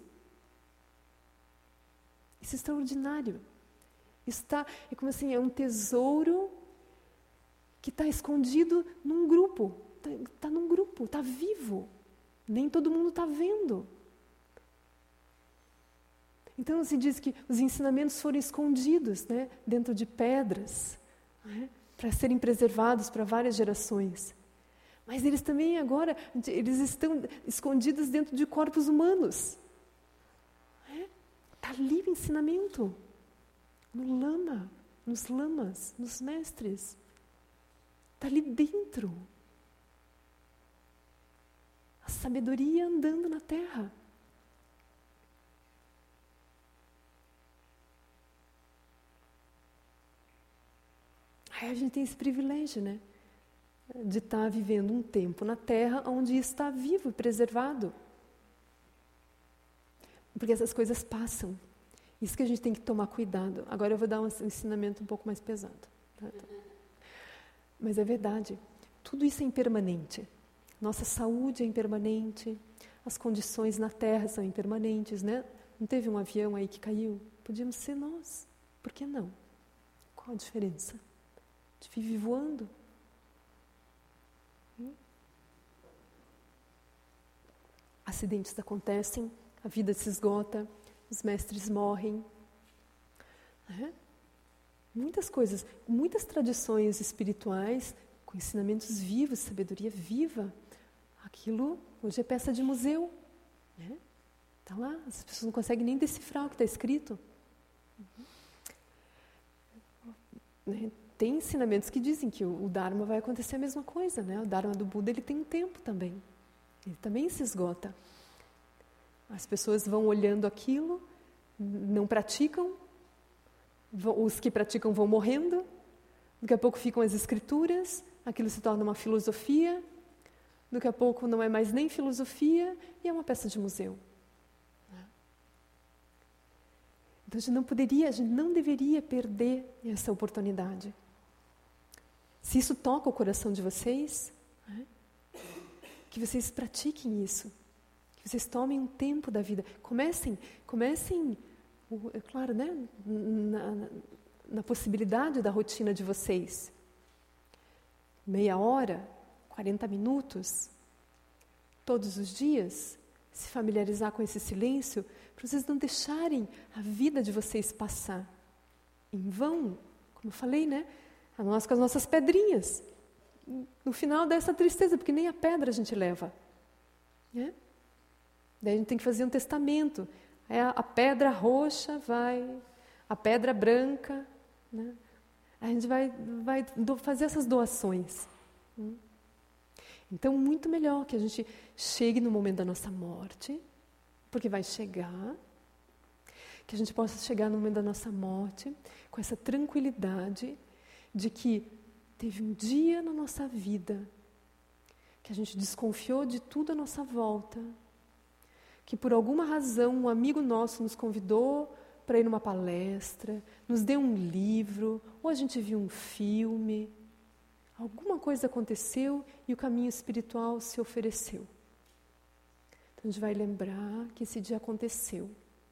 Isso é extraordinário. É como assim, é um tesouro que está escondido num grupo. Está num grupo, está vivo. Nem todo mundo está vendo. Então se diz que os ensinamentos foram escondidos, né, dentro de pedras, né, para serem preservados para várias gerações. Mas eles também agora, eles estão escondidos dentro de corpos humanos. Está ali o ensinamento, no lama, nos lamas, nos mestres. Está ali dentro. A sabedoria andando na terra. Aí a gente tem esse privilégio, né? De estar vivendo um tempo na Terra onde isso está vivo e preservado. Porque essas coisas passam. Isso que a gente tem que tomar cuidado. Agora eu vou dar um ensinamento um pouco mais pesado. Tá? Mas é verdade. Tudo isso é impermanente. Nossa saúde é impermanente. As condições na Terra são impermanentes, né? Não teve um avião aí que caiu? Podíamos ser nós. Por que não? Qual a diferença? A gente vive voando. Acidentes acontecem, a vida se esgota, os mestres morrem. Muitas coisas, muitas tradições espirituais, com ensinamentos vivos, sabedoria viva. Aquilo hoje é peça de museu. Está lá, as pessoas não conseguem nem decifrar o que está escrito. Tem ensinamentos que dizem que o Dharma vai acontecer a mesma coisa, né? O Dharma do Buda, ele tem um tempo também. Ele também se esgota. As pessoas vão olhando aquilo, não praticam, os que praticam vão morrendo, daqui a pouco ficam as escrituras, aquilo se torna uma filosofia, daqui a pouco não é mais nem filosofia e é uma peça de museu. Então a gente não deveria perder essa oportunidade. Se isso toca o coração de vocês, que vocês pratiquem isso, que vocês tomem um tempo da vida. Comecem, é claro, né, na possibilidade da rotina de vocês. Meia hora, 40 minutos, todos os dias, se familiarizar com esse silêncio, para vocês não deixarem a vida de vocês passar em vão, como eu falei, né? Nós com as nossas pedrinhas. No final dessa tristeza, porque nem a pedra a gente leva. Né? Daí a gente tem que fazer um testamento. A pedra roxa vai, a pedra branca, né? A gente vai fazer essas doações. Então, muito melhor que a gente chegue no momento da nossa morte, porque vai chegar, que a gente possa chegar no momento da nossa morte com essa tranquilidade de que teve um dia na nossa vida que a gente desconfiou de tudo à nossa volta, que por alguma razão um amigo nosso nos convidou para ir numa palestra, nos deu um livro, ou a gente viu um filme, alguma coisa aconteceu e o caminho espiritual se ofereceu. Então a gente vai lembrar que esse dia aconteceu.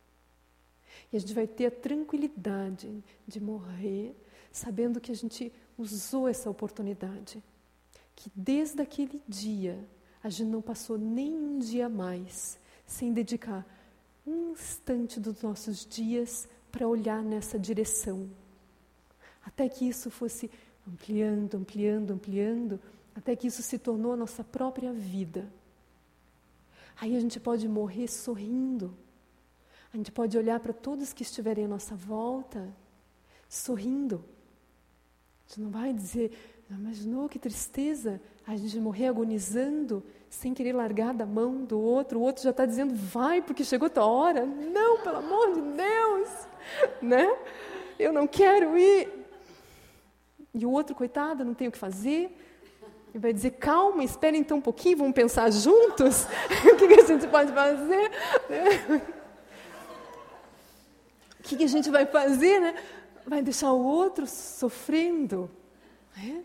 E a gente vai ter a tranquilidade de morrer sabendo que a gente usou essa oportunidade. Que desde aquele dia a gente não passou nem um dia a mais sem dedicar um instante dos nossos dias para olhar nessa direção. Até que isso fosse ampliando, até que isso se tornou a nossa própria vida. Aí a gente pode morrer sorrindo. A gente pode olhar para todos que estiverem à nossa volta, sorrindo. A gente não vai dizer, imaginou que tristeza, a gente morrer agonizando, sem querer largar da mão do outro, o outro já está dizendo, vai, porque chegou a tua hora. Não, pelo amor de Deus, né? Eu não quero ir. E o outro, coitado, não tem o que fazer. E vai dizer, calma, espere então um pouquinho, vamos pensar juntos o que a gente pode fazer. Né? O que a gente vai fazer, né? Vai deixar o outro sofrendo. Né?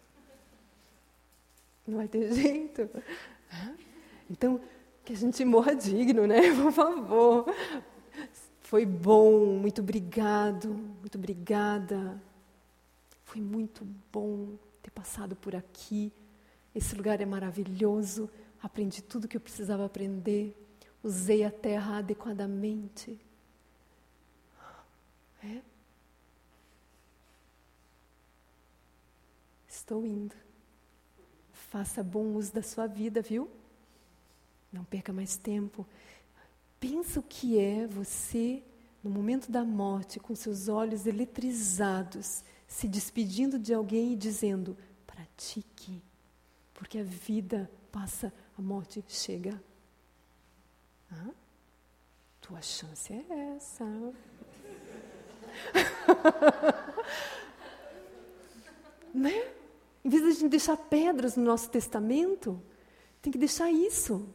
Não vai ter jeito. Então, que a gente morra digno, né? Por favor. Foi bom, muito obrigado, muito obrigada. Foi muito bom ter passado por aqui. Esse lugar é maravilhoso. Aprendi tudo que eu precisava aprender. Usei a terra adequadamente. É? Estou indo. Faça bom uso da sua vida, viu? Não perca mais tempo. Pensa o que é você, no momento da morte, com seus olhos eletrizados, se despedindo de alguém e dizendo, pratique, porque a vida passa, a morte chega. Tua chance é essa. Né? Em vez de a gente deixar pedras no nosso testamento, tem que deixar isso.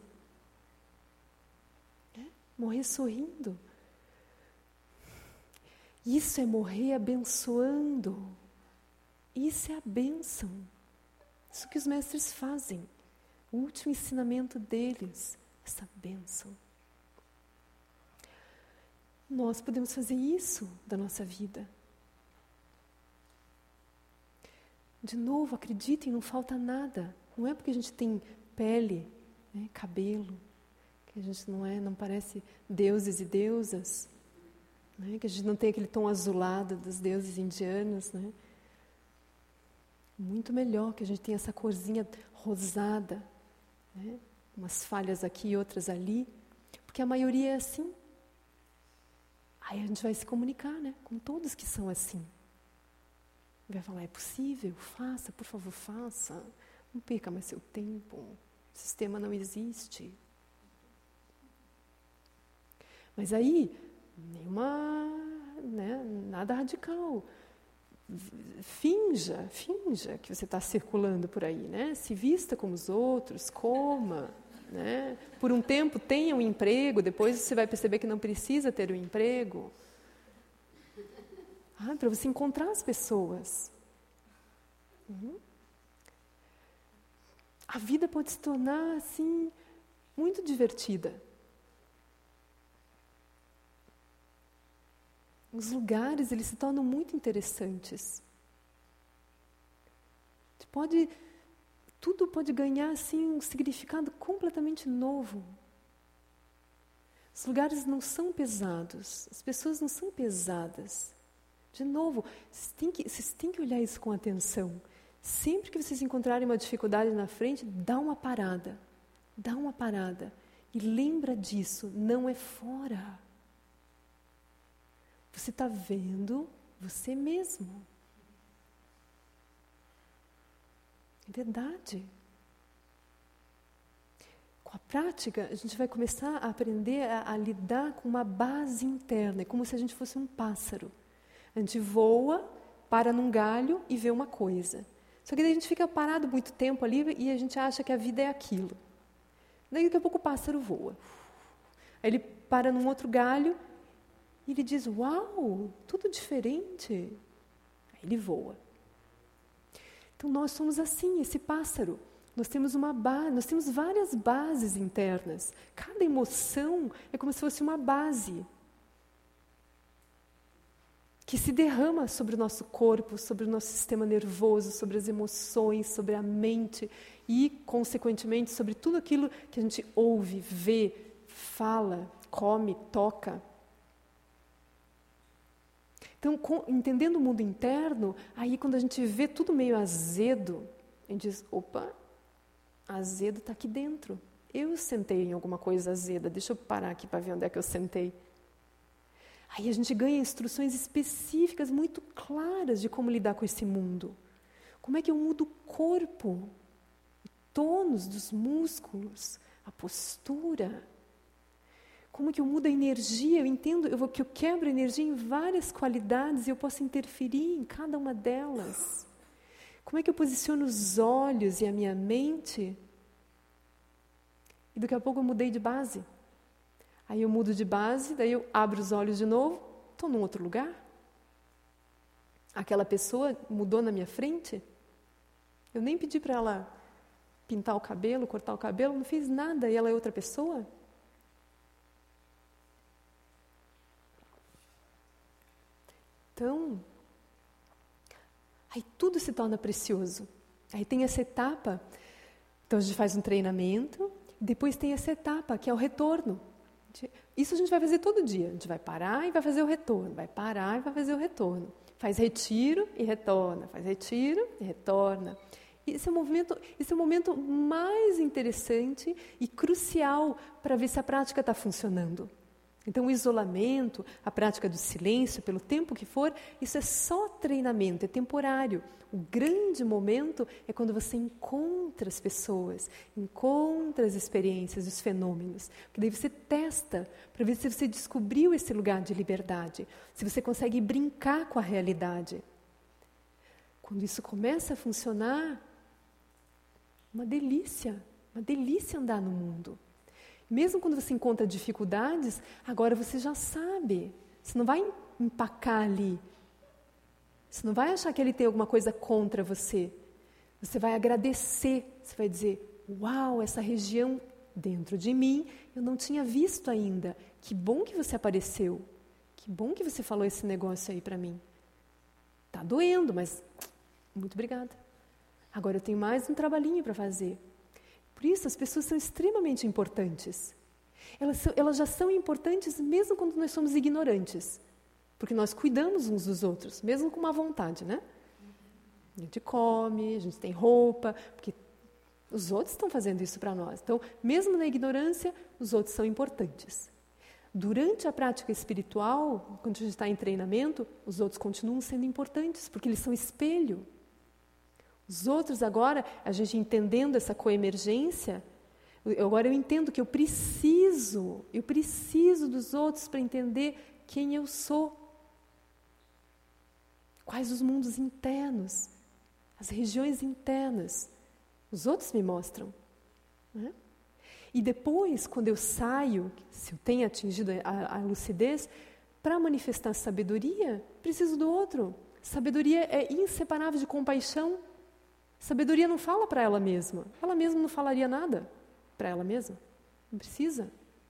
Morrer sorrindo. Isso é morrer abençoando. Isso é a bênção. Isso que os mestres fazem. O último ensinamento deles, essa bênção. Nós podemos fazer isso da nossa vida. De novo, acreditem, não falta nada. Não é porque a gente tem pele, né, cabelo, que a gente não parece deuses e deusas, né, que a gente não tem aquele tom azulado dos deuses indianos, né? Muito melhor que a gente tenha essa corzinha rosada, né? Umas falhas aqui e outras ali, porque a maioria é assim. Aí a gente vai se comunicar, né, com todos que são assim. Vai falar, é possível? Faça, por favor, faça. Não perca mais seu tempo. O sistema não existe. Mas aí, nada radical. Finja que você está circulando por aí, né? Se vista como os outros, coma, né? Por um tempo tenha um emprego, depois você vai perceber que não precisa ter um emprego. Para você encontrar as pessoas. A vida pode se tornar, assim, muito divertida. Os lugares, eles se tornam muito interessantes. Tudo pode ganhar, assim, um significado completamente novo. Os lugares não são pesados, as pessoas não são pesadas. De novo, vocês têm que olhar isso com atenção. Sempre que vocês encontrarem uma dificuldade na frente, dá uma parada. E lembra disso, não é fora. Você está vendo você mesmo. É verdade. Com a prática, a gente vai começar a aprender a lidar com uma base interna. É como se a gente fosse um pássaro. A gente voa, para num galho e vê uma coisa. Só que daí a gente fica parado muito tempo ali e a gente acha que a vida é aquilo. Daí daqui a pouco o pássaro voa. Aí ele para num outro galho e ele diz, uau, tudo diferente. Aí ele voa. Então nós somos assim, esse pássaro. Nós temos nós temos várias bases internas. Cada emoção é como se fosse uma base que se derrama sobre o nosso corpo, sobre o nosso sistema nervoso, sobre as emoções, sobre a mente e, consequentemente, sobre tudo aquilo que a gente ouve, vê, fala, come, toca. Então, entendendo o mundo interno, aí quando a gente vê tudo meio azedo, a gente diz, opa, azedo está aqui dentro. Eu sentei em alguma coisa azeda, deixa eu parar aqui para ver onde é que eu sentei. Aí a gente ganha instruções específicas, muito claras de como lidar com esse mundo. Como é que eu mudo o corpo, o tônus dos músculos, a postura. Como que eu mudo a energia? Eu entendo que eu quebro energia em várias qualidades e eu posso interferir em cada uma delas. Como é que eu posiciono os olhos e a minha mente? E daqui a pouco eu mudei de base. Aí eu mudo de base, daí eu abro os olhos de novo, estou num outro lugar. Aquela pessoa mudou na minha frente. Eu nem pedi para ela pintar o cabelo, cortar o cabelo, não fiz nada e ela é outra pessoa. Então, aí tudo se torna precioso. Aí tem essa etapa, então a gente faz um treinamento, depois tem essa etapa que é o retorno. Isso a gente vai fazer todo dia. A gente vai parar e vai fazer o retorno. Vai parar e vai fazer o retorno. Faz retiro e retorna. Faz retiro e retorna. Esse é o momento mais interessante e crucial para ver se a prática está funcionando. Então, o isolamento, a prática do silêncio, pelo tempo que for, isso é só treinamento, é temporário. O grande momento é quando você encontra as pessoas, encontra as experiências, os fenômenos. Porque daí você testa para ver se você descobriu esse lugar de liberdade, se você consegue brincar com a realidade. Quando isso começa a funcionar, uma delícia andar no mundo. Mesmo quando você encontra dificuldades, agora você já sabe. Você não vai empacar ali. Você não vai achar que ele tem alguma coisa contra você. Você vai agradecer. Você vai dizer, uau, essa região dentro de mim eu não tinha visto ainda. Que bom que você apareceu. Que bom que você falou esse negócio aí para mim. Tá doendo, mas muito obrigada. Agora eu tenho mais um trabalhinho para fazer. Por isso, as pessoas são extremamente importantes. Elas já são importantes mesmo quando nós somos ignorantes. Porque nós cuidamos uns dos outros, mesmo com má vontade, né? A gente come, a gente tem roupa, porque os outros estão fazendo isso para nós. Então, mesmo na ignorância, os outros são importantes. Durante a prática espiritual, quando a gente está em treinamento, os outros continuam sendo importantes, porque eles são espelho. Os outros agora, a gente entendendo essa coemergência, Agora eu entendo que eu preciso dos outros para entender quem eu sou. Quais os mundos internos, as regiões internas. Os outros me mostram. Né? E depois, quando eu saio, se eu tenho atingido a lucidez, para manifestar sabedoria, preciso do outro. Sabedoria é inseparável de compaixão. Sabedoria não fala para ela mesma. Ela mesma não falaria nada para ela mesma. Não precisa.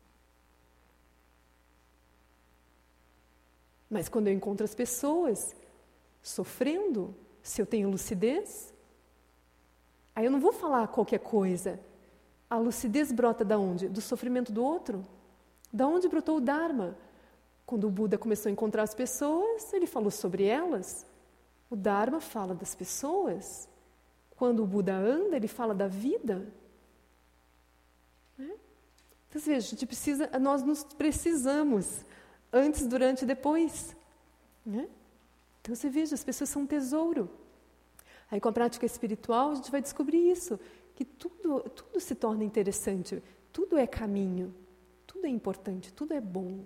Mas quando eu encontro as pessoas sofrendo, se eu tenho lucidez, aí eu não vou falar qualquer coisa. A lucidez brota da onde? Do sofrimento do outro. Da onde brotou o Dharma? Quando o Buda começou a encontrar as pessoas, ele falou sobre elas. O Dharma fala das pessoas. Quando o Buda anda, ele fala da vida. Então, veja, nós nos precisamos, antes, durante e depois. Então, você veja, as pessoas são um tesouro. Aí, com a prática espiritual, a gente vai descobrir isso, que tudo se torna interessante, tudo é caminho, tudo é importante, tudo é bom.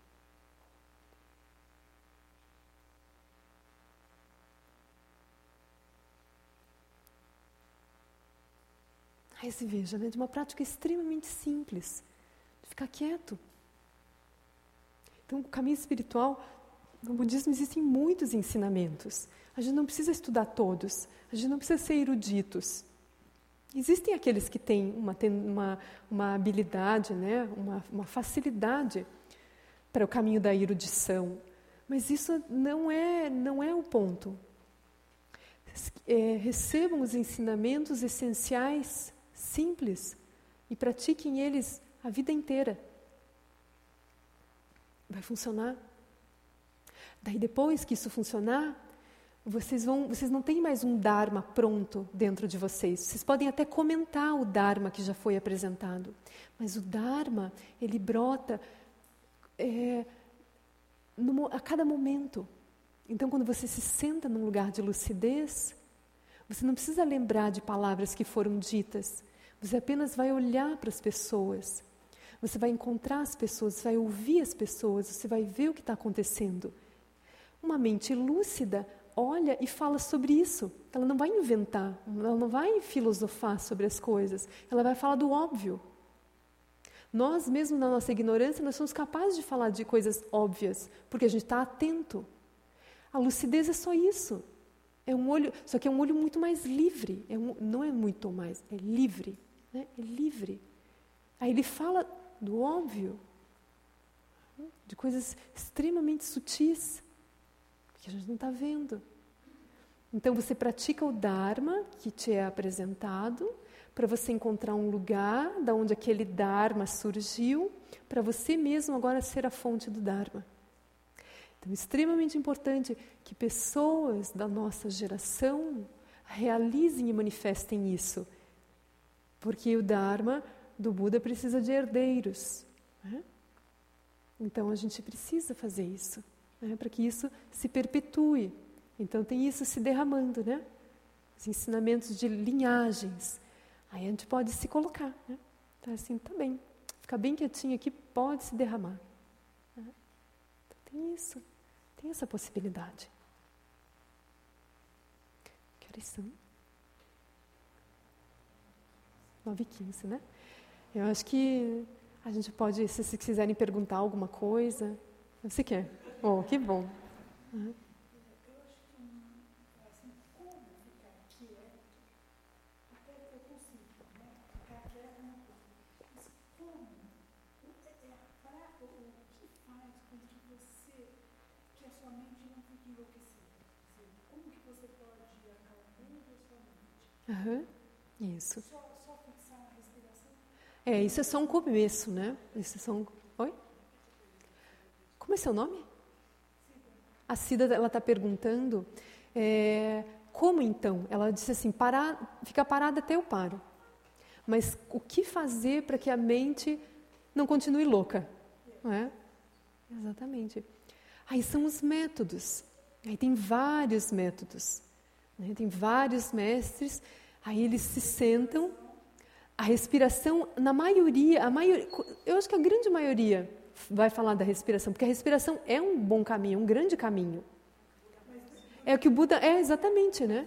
Aí se veja, de uma prática extremamente simples, de ficar quieto. Então, o caminho espiritual, no budismo existem muitos ensinamentos. A gente não precisa estudar todos, a gente não precisa ser eruditos. Existem aqueles que têm uma habilidade, uma facilidade para o caminho da erudição, mas isso não é o ponto. Recebam os ensinamentos essenciais, simples, e pratiquem eles a vida inteira. Vai funcionar. Daí, depois que isso funcionar, vocês não têm mais um Dharma pronto dentro de vocês. Vocês podem até comentar o Dharma que já foi apresentado, mas o Dharma, ele brota a cada momento. Então, quando você se senta num lugar de lucidez, você não precisa lembrar de palavras que foram ditas. Você apenas vai olhar para as pessoas. Você vai encontrar as pessoas, vai ouvir as pessoas, você vai ver o que está acontecendo. Uma mente lúcida olha e fala sobre isso. Ela não vai inventar, ela não vai filosofar sobre as coisas. Ela vai falar do óbvio. Nós, mesmo na nossa ignorância, nós somos capazes de falar de coisas óbvias, porque a gente está atento. A lucidez é só isso. É um olho, só que é um olho muito mais livre. Não é muito mais, é livre. É livre. Aí ele fala do óbvio, de coisas extremamente sutis, que a gente não está vendo. Então você pratica o Dharma que te é apresentado, para você encontrar um lugar da onde aquele Dharma surgiu, para você mesmo agora ser a fonte do Dharma. Então é extremamente importante que pessoas da nossa geração realizem e manifestem isso, porque o Dharma do Buda precisa de herdeiros. Então a gente precisa fazer isso, para que isso se perpetue. Então tem isso se derramando, os ensinamentos de linhagens. Aí a gente pode se colocar, Então assim, tá bem, ficar bem quietinho aqui, pode se derramar. Então, tem isso, tem essa possibilidade. Que horas são? 9h15, Eu acho que a gente pode, se vocês quiserem perguntar alguma coisa. Você quer? Oh, que bom. Eu acho que assim, como ficar quieto, até que eu consigo, ficar quieto é uma coisa. Mas como? O que faz com que que a sua mente não fique enlouquecida? Como que você pode acalmar a sua mente? Isso. Só fixar a respiração? Isso é só um começo, Isso é só um... Oi? Como é seu nome? A Cida, ela está perguntando, como então? Ela disse assim, ficar parada até eu paro. Mas o que fazer para que a mente não continue louca? Não é? Exatamente. Aí são os métodos. Aí tem vários métodos. Tem vários mestres. Aí eles se sentam. A respiração, na maioria, eu acho que a grande maioria vai falar da respiração, porque a respiração é um bom caminho, um grande caminho. É o que o Buda... É, exatamente, né?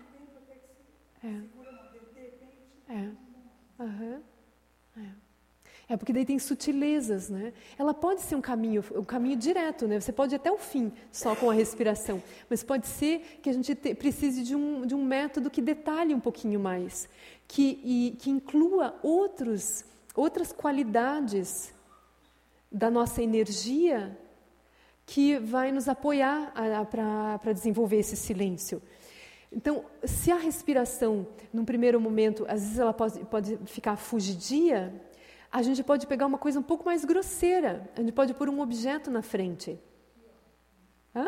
É porque daí tem sutilezas, né? Ela pode ser um caminho direto, né? Você pode ir até o fim só com a respiração, mas pode ser que a gente precise de um método que detalhe um pouquinho mais, que inclua outras qualidades da nossa energia que vai nos apoiar para desenvolver esse silêncio. Então, se a respiração, num primeiro momento, às vezes ela pode ficar fugidia, a gente pode pegar uma coisa um pouco mais grosseira. A gente pode pôr um objeto na frente. Hã?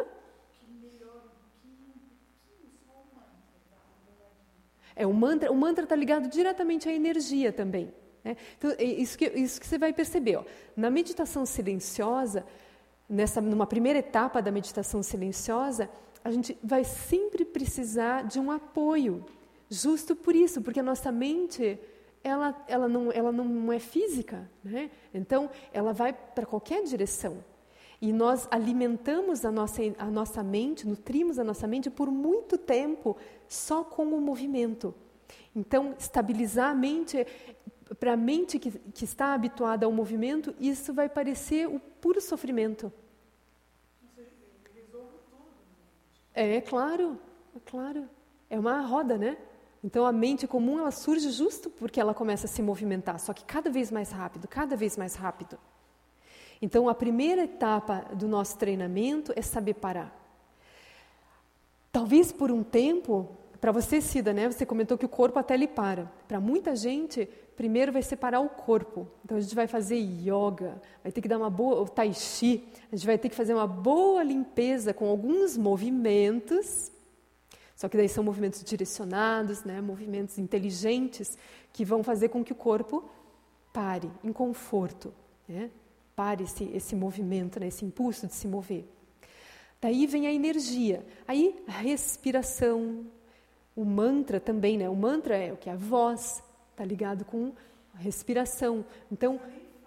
O mantra está ligado diretamente à energia também. Né? Então, é isso que você vai perceber. Ó. Na meditação silenciosa, numa primeira etapa da meditação silenciosa, a gente vai sempre precisar de um apoio. Justo por isso, porque a nossa mente... Ela não é física, né? Então ela vai para qualquer direção. E nós alimentamos a nossa mente, nutrimos a nossa mente por muito tempo só com o movimento. Então, estabilizar a mente, para a mente que está habituada ao movimento, isso vai parecer o puro sofrimento. É claro. É uma roda, né? Então, a mente comum, ela surge justo porque ela começa a se movimentar, só que cada vez mais rápido. Então, a primeira etapa do nosso treinamento é saber parar. Talvez por um tempo, para você, Cida, né? Você comentou que o corpo até ele para. Para muita gente, primeiro vai separar o corpo. Então, a gente vai fazer yoga, vai ter que dar uma boa... tai chi, a gente vai ter que fazer uma boa limpeza com alguns movimentos... Só que daí são movimentos direcionados, né? Movimentos inteligentes que vão fazer com que o corpo pare em conforto, né? Pare esse movimento, né? Esse impulso de se mover. Daí vem a energia, aí a respiração, o mantra também, né? O mantra é o que? A voz, está ligado com a respiração. Então,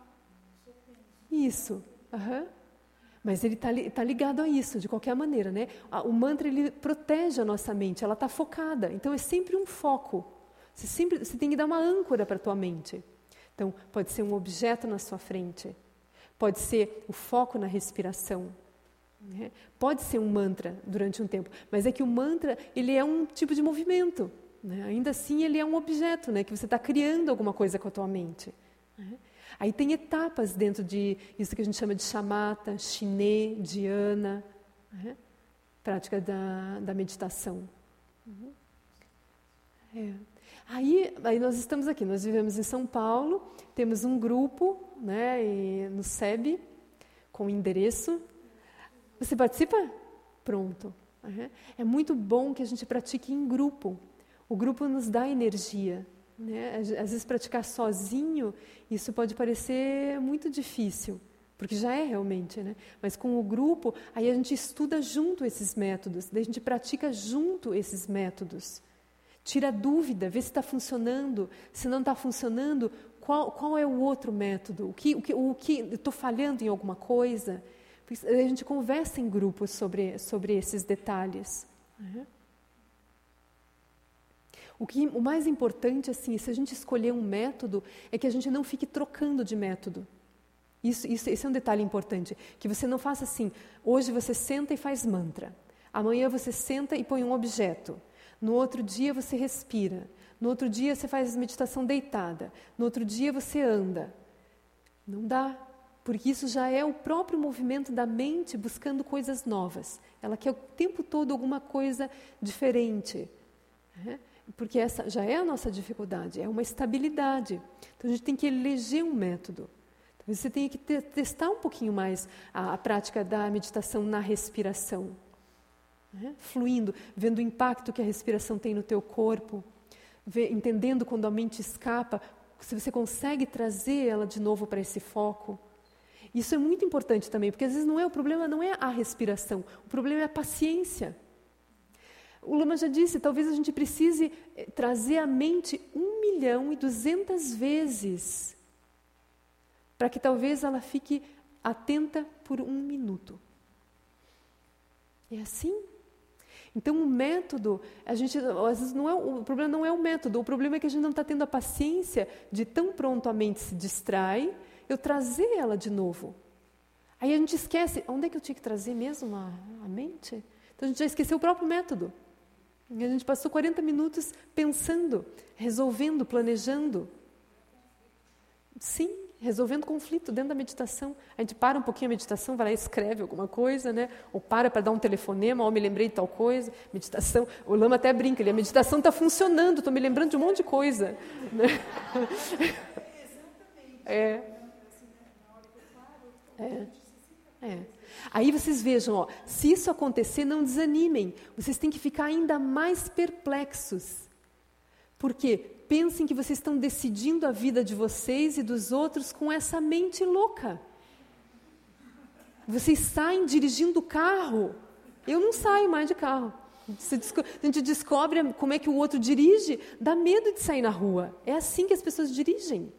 isso, Mas ele está ligado a isso, de qualquer maneira, né? O mantra, ele protege a nossa mente, ela está focada. Então, é sempre um foco. Você tem que dar uma âncora para a tua mente. Então, pode ser um objeto na sua frente. Pode ser o foco na respiração. Né? Pode ser um mantra durante um tempo. Mas é que o mantra, ele é um tipo de movimento. Né? Ainda assim, ele é um objeto, né? Que você está criando alguma coisa com a tua mente. Né? Aí tem etapas dentro de isso que a gente chama de shamatha, shine, dhyana, né? Prática da meditação. Aí nós estamos aqui, nós vivemos em São Paulo, temos um grupo, né, no SEB, com endereço. Você participa? Pronto. É muito bom que a gente pratique em grupo. O grupo nos dá energia. Né? Às vezes praticar sozinho, isso pode parecer muito difícil, porque já é realmente, né? Mas com o grupo, aí a gente estuda junto esses métodos, daí a gente pratica junto esses métodos, tira dúvida, vê se está funcionando, se não está funcionando, qual é o outro método, o que estou falhando em alguma coisa, a gente conversa em grupo sobre esses detalhes. O mais importante, assim, se a gente escolher um método, é que a gente não fique trocando de método. Esse é um detalhe importante, que você não faça assim, hoje você senta e faz mantra, amanhã você senta e põe um objeto, no outro dia você respira, no outro dia você faz meditação deitada, no outro dia você anda. Não dá, porque isso já é o próprio movimento da mente buscando coisas novas. Ela quer o tempo todo alguma coisa diferente, né? Porque essa já é a nossa dificuldade, é uma estabilidade. Então, a gente tem que eleger um método. Então, você tem que testar um pouquinho mais a prática da meditação na respiração. Né? Fluindo, vendo o impacto que a respiração tem no teu corpo, entendendo quando a mente escapa, se você consegue trazer ela de novo para esse foco. Isso é muito importante também, porque às vezes o problema não é a respiração, o problema é a paciência. O Lama já disse, talvez a gente precise trazer a mente 1.200.000 vezes para que talvez ela fique atenta por 1 minuto. É assim? Então o método, às vezes o problema não é o método, o problema é que a gente não está tendo a paciência de tão pronto a mente se distrai, eu trazer ela de novo. Aí a gente esquece, onde é que eu tinha que trazer mesmo a mente? Então a gente já esqueceu o próprio método. E a gente passou 40 minutos pensando, resolvendo, planejando. Sim, resolvendo conflito dentro da meditação. A gente para um pouquinho a meditação, vai lá e escreve alguma coisa, né? Ou para dar um telefonema, me lembrei de tal coisa. Meditação, o Lama até brinca, a meditação está funcionando, estou me lembrando de um monte de coisa. Né? Aí vocês vejam, se isso acontecer, não desanimem. Vocês têm que ficar ainda mais perplexos. Porque pensem que vocês estão decidindo a vida de vocês e dos outros com essa mente louca. Vocês saem dirigindo o carro. Eu não saio mais de carro. A gente descobre como é que o outro dirige, dá medo de sair na rua. É assim que as pessoas dirigem.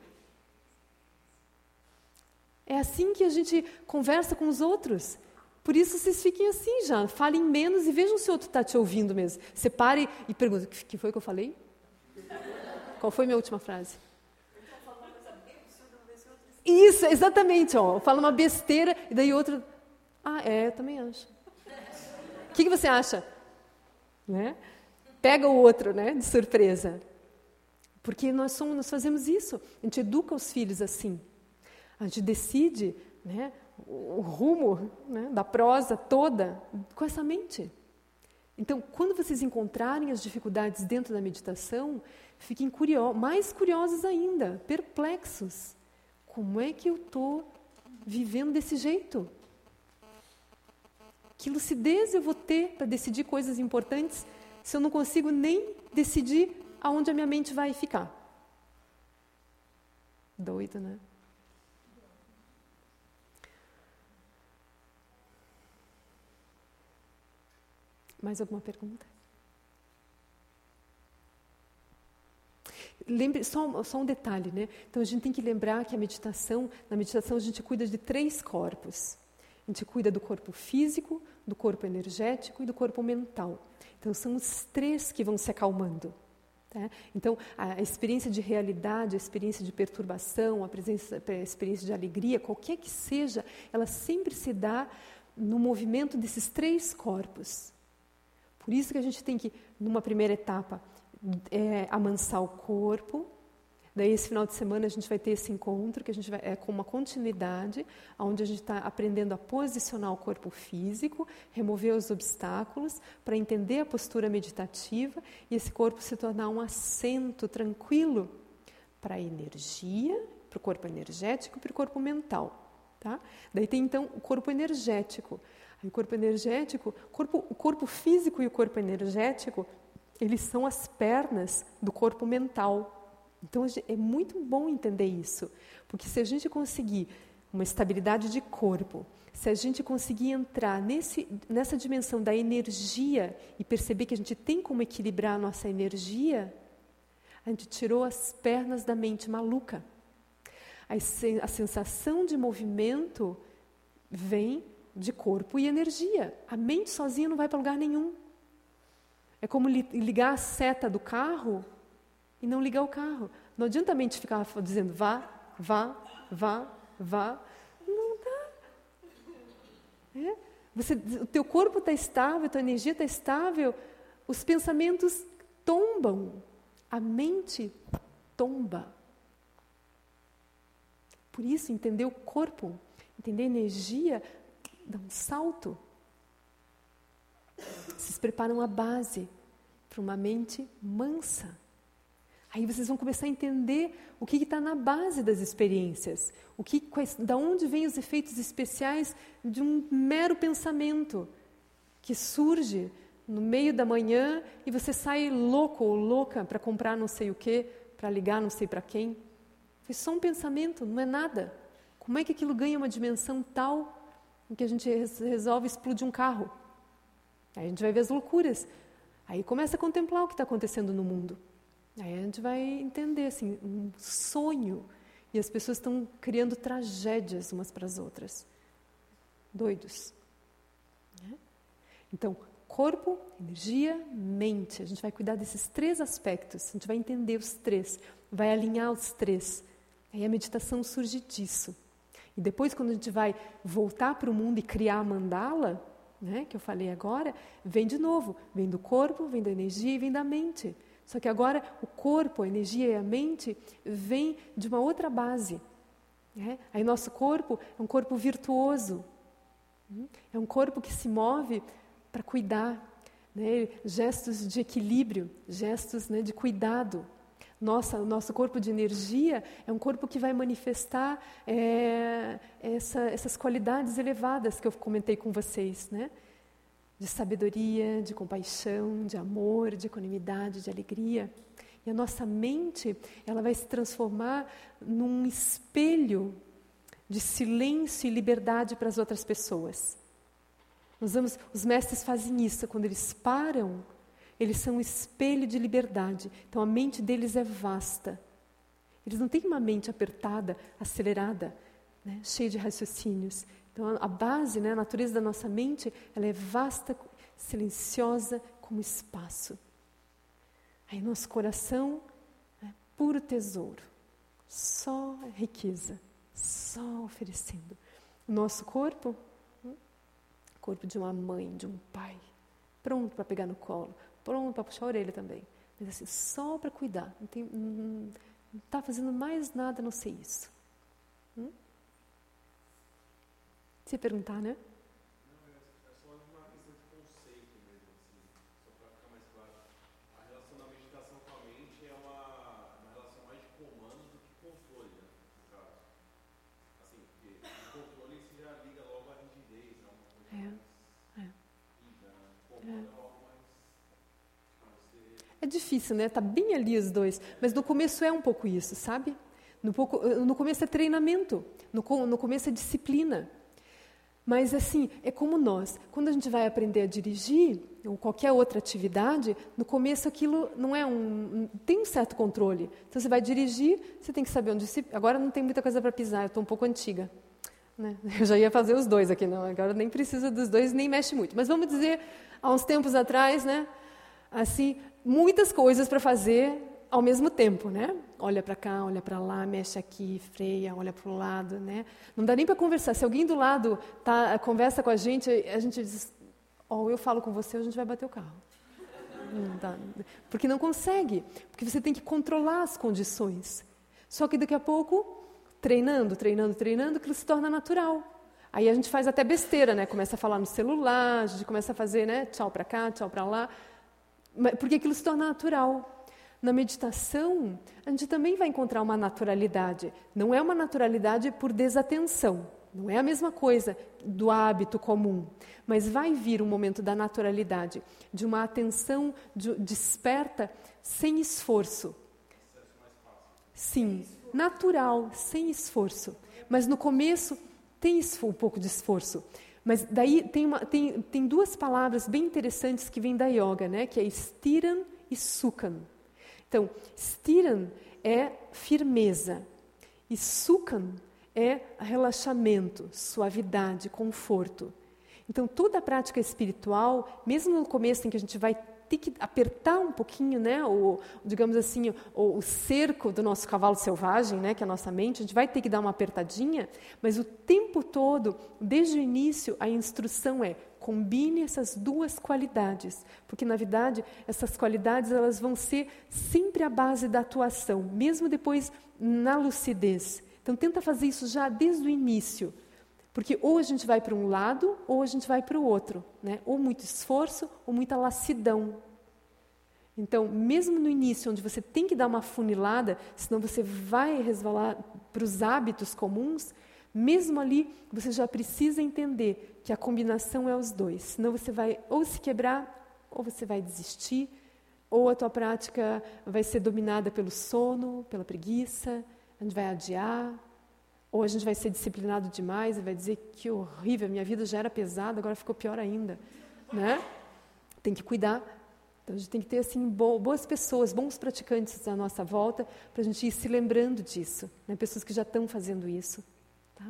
É assim que a gente conversa com os outros. Por isso vocês fiquem assim já, falem menos e vejam se o outro está te ouvindo mesmo. Você pare e pergunta, o que foi que eu falei? Qual foi a minha última frase? Isso, exatamente. Fala uma besteira e daí outro... eu também acho. O que você acha? Né? Pega o outro, né, de surpresa. Porque nós fazemos isso. A gente educa os filhos assim. A gente decide, né, o rumo, né, da prosa toda com essa mente. Então, quando vocês encontrarem as dificuldades dentro da meditação, fiquem mais curiosos ainda, perplexos. Como é que eu estou vivendo desse jeito? Que lucidez eu vou ter para decidir coisas importantes se eu não consigo nem decidir aonde a minha mente vai ficar? Doido, né? Mais alguma pergunta? Lembre, só um detalhe, né? Então a gente tem que lembrar que na meditação a gente cuida de 3 corpos. A gente cuida do corpo físico, do corpo energético e do corpo mental. Então são os 3 que vão se acalmando. Tá? Então a experiência de realidade, a experiência de perturbação, a experiência de alegria, qualquer que seja, ela sempre se dá no movimento desses 3 corpos. Por isso que a gente tem que, numa primeira etapa, amansar o corpo. Daí, esse final de semana, a gente vai ter esse encontro, que a gente vai, com uma continuidade, onde a gente está aprendendo a posicionar o corpo físico, remover os obstáculos, para entender a postura meditativa e esse corpo se tornar um assento tranquilo para a energia, para o corpo energético e para o corpo mental. Tá? Daí tem, então, o corpo energético. O corpo energético, o corpo físico e o corpo energético, eles são as pernas do corpo mental. Então é muito bom entender isso, porque se a gente conseguir uma estabilidade de corpo, se a gente conseguir entrar nessa dimensão da energia e perceber que a gente tem como equilibrar a nossa energia, a gente tirou as pernas da mente maluca. A sensação de movimento vem de corpo e energia. A mente sozinha não vai para lugar nenhum. É como ligar a seta do carro e não ligar o carro. Não adianta a mente ficar dizendo vá, vá, vá, vá. Não dá. O teu corpo está estável, a tua energia está estável, os pensamentos tombam. A mente tomba. Por isso, entender o corpo, entender a energia, dá um salto. Vocês preparam a base para uma mente mansa. Aí vocês vão começar a entender o que está na base das experiências. Da onde vêm os efeitos especiais de um mero pensamento que surge no meio da manhã e você sai louco ou louca para comprar não sei o quê, para ligar não sei para quem. Foi só um pensamento, não é nada. Como é que aquilo ganha uma dimensão tal em que a gente resolve explodir um carro? Aí a gente vai ver as loucuras. Aí começa a contemplar o que está acontecendo no mundo. Aí a gente vai entender, assim, um sonho. E as pessoas estão criando tragédias umas para as outras. Doidos. Né? Então, corpo, energia, mente. A gente vai cuidar desses 3 aspectos. A gente vai entender os 3. Vai alinhar os 3. Aí a meditação surge disso. E depois, quando a gente vai voltar para o mundo e criar a mandala, né, que eu falei agora, vem de novo. Vem do corpo, vem da energia e vem da mente. Só que agora o corpo, a energia e a mente vêm de uma outra base. Né? Aí nosso corpo é um corpo virtuoso. É um corpo que se move para cuidar. Né? Gestos de equilíbrio, gestos, né, de cuidado. O nosso corpo de energia é um corpo que vai manifestar essas qualidades elevadas que eu comentei com vocês, né? De sabedoria, de compaixão, de amor, de equanimidade, de alegria. E a nossa mente, ela vai se transformar num espelho de silêncio e liberdade para as outras pessoas. Os mestres fazem isso, quando eles param, eles são um espelho de liberdade. Então a mente deles é vasta. Eles não têm uma mente apertada, acelerada, né, cheia de raciocínios. Então a base, né, a natureza da nossa mente, ela é vasta, silenciosa, como espaço. Aí nosso coração é puro tesouro, só riqueza, só oferecendo. O nosso corpo, corpo de uma mãe, de um pai, pronto para pegar no colo, pronto para puxar a orelha também. Mas assim, só para cuidar, não está fazendo mais nada a não ser isso. Se perguntar, né? Não, é só uma questão de conceito mesmo, assim, só para ficar mais claro. A relação da meditação com a mente é uma relação mais de comando do que controle, né? No caso. Assim, porque o controle se já liga logo à rigidez, né? Uma coisa mais rígida, né? Comando é algo mais... É difícil, né? Tá bem ali os dois. Mas no começo é um pouco isso, sabe? No começo é treinamento. No começo é disciplina. Mas assim, é como nós. Quando a gente vai aprender a dirigir, ou qualquer outra atividade, no começo aquilo não é tem um certo controle. Então você vai dirigir, você tem que saber onde se... Agora não tem muita coisa para pisar, eu estou um pouco antiga. Né? Eu já ia fazer os dois aqui, não. Agora nem precisa dos dois, nem mexe muito. Mas vamos dizer, há uns tempos atrás, né? Assim, muitas coisas para fazer ao mesmo tempo, né? Olha para cá, olha para lá, mexe aqui, freia, olha para o lado, né? Não dá nem para conversar. Se alguém do lado conversa com a gente diz, eu falo com você, a gente vai bater o carro. Não dá, porque não consegue, porque você tem que controlar as condições. Só que daqui a pouco, treinando, aquilo se torna natural. Aí a gente faz até besteira, né? Começa a falar no celular, a gente começa a fazer, né? Tchau para cá, tchau para lá, porque aquilo se torna natural. Na meditação, a gente também vai encontrar uma naturalidade. Não é uma naturalidade por desatenção. Não é a mesma coisa do hábito comum. Mas vai vir um momento da naturalidade, de uma atenção desperta, sem esforço. Sim, natural, sem esforço. Mas no começo tem um pouco de esforço. Mas daí tem 2 palavras bem interessantes que vêm da yoga, né? Que é stiran e sukhan. Então, stiran é firmeza e sukhan é relaxamento, suavidade, conforto. Então, toda a prática espiritual, mesmo no começo em que a gente vai ter que apertar um pouquinho, né, digamos assim, o cerco do nosso cavalo selvagem, né, que é a nossa mente, a gente vai ter que dar uma apertadinha, mas o tempo todo, desde o início, a instrução é: combine essas 2 qualidades, porque na verdade essas qualidades elas vão ser sempre a base da atuação, mesmo depois na lucidez. Então tenta fazer isso já desde o início, porque ou a gente vai para um lado ou a gente vai para o outro, né? Ou muito esforço ou muita lassidão. Então, mesmo no início, onde você tem que dar uma funilada, senão você vai resvalar para os hábitos comuns, mesmo ali, você já precisa entender que a combinação é os 2. Senão você vai ou se quebrar, ou você vai desistir, ou a tua prática vai ser dominada pelo sono, pela preguiça, a gente vai adiar, ou a gente vai ser disciplinado demais e vai dizer que horrível, minha vida já era pesada, agora ficou pior ainda. Né? Tem que cuidar. Então, a gente tem que ter assim, boas pessoas, bons praticantes à nossa volta, para a gente ir se lembrando disso, né? Pessoas que já estão fazendo isso. Tá?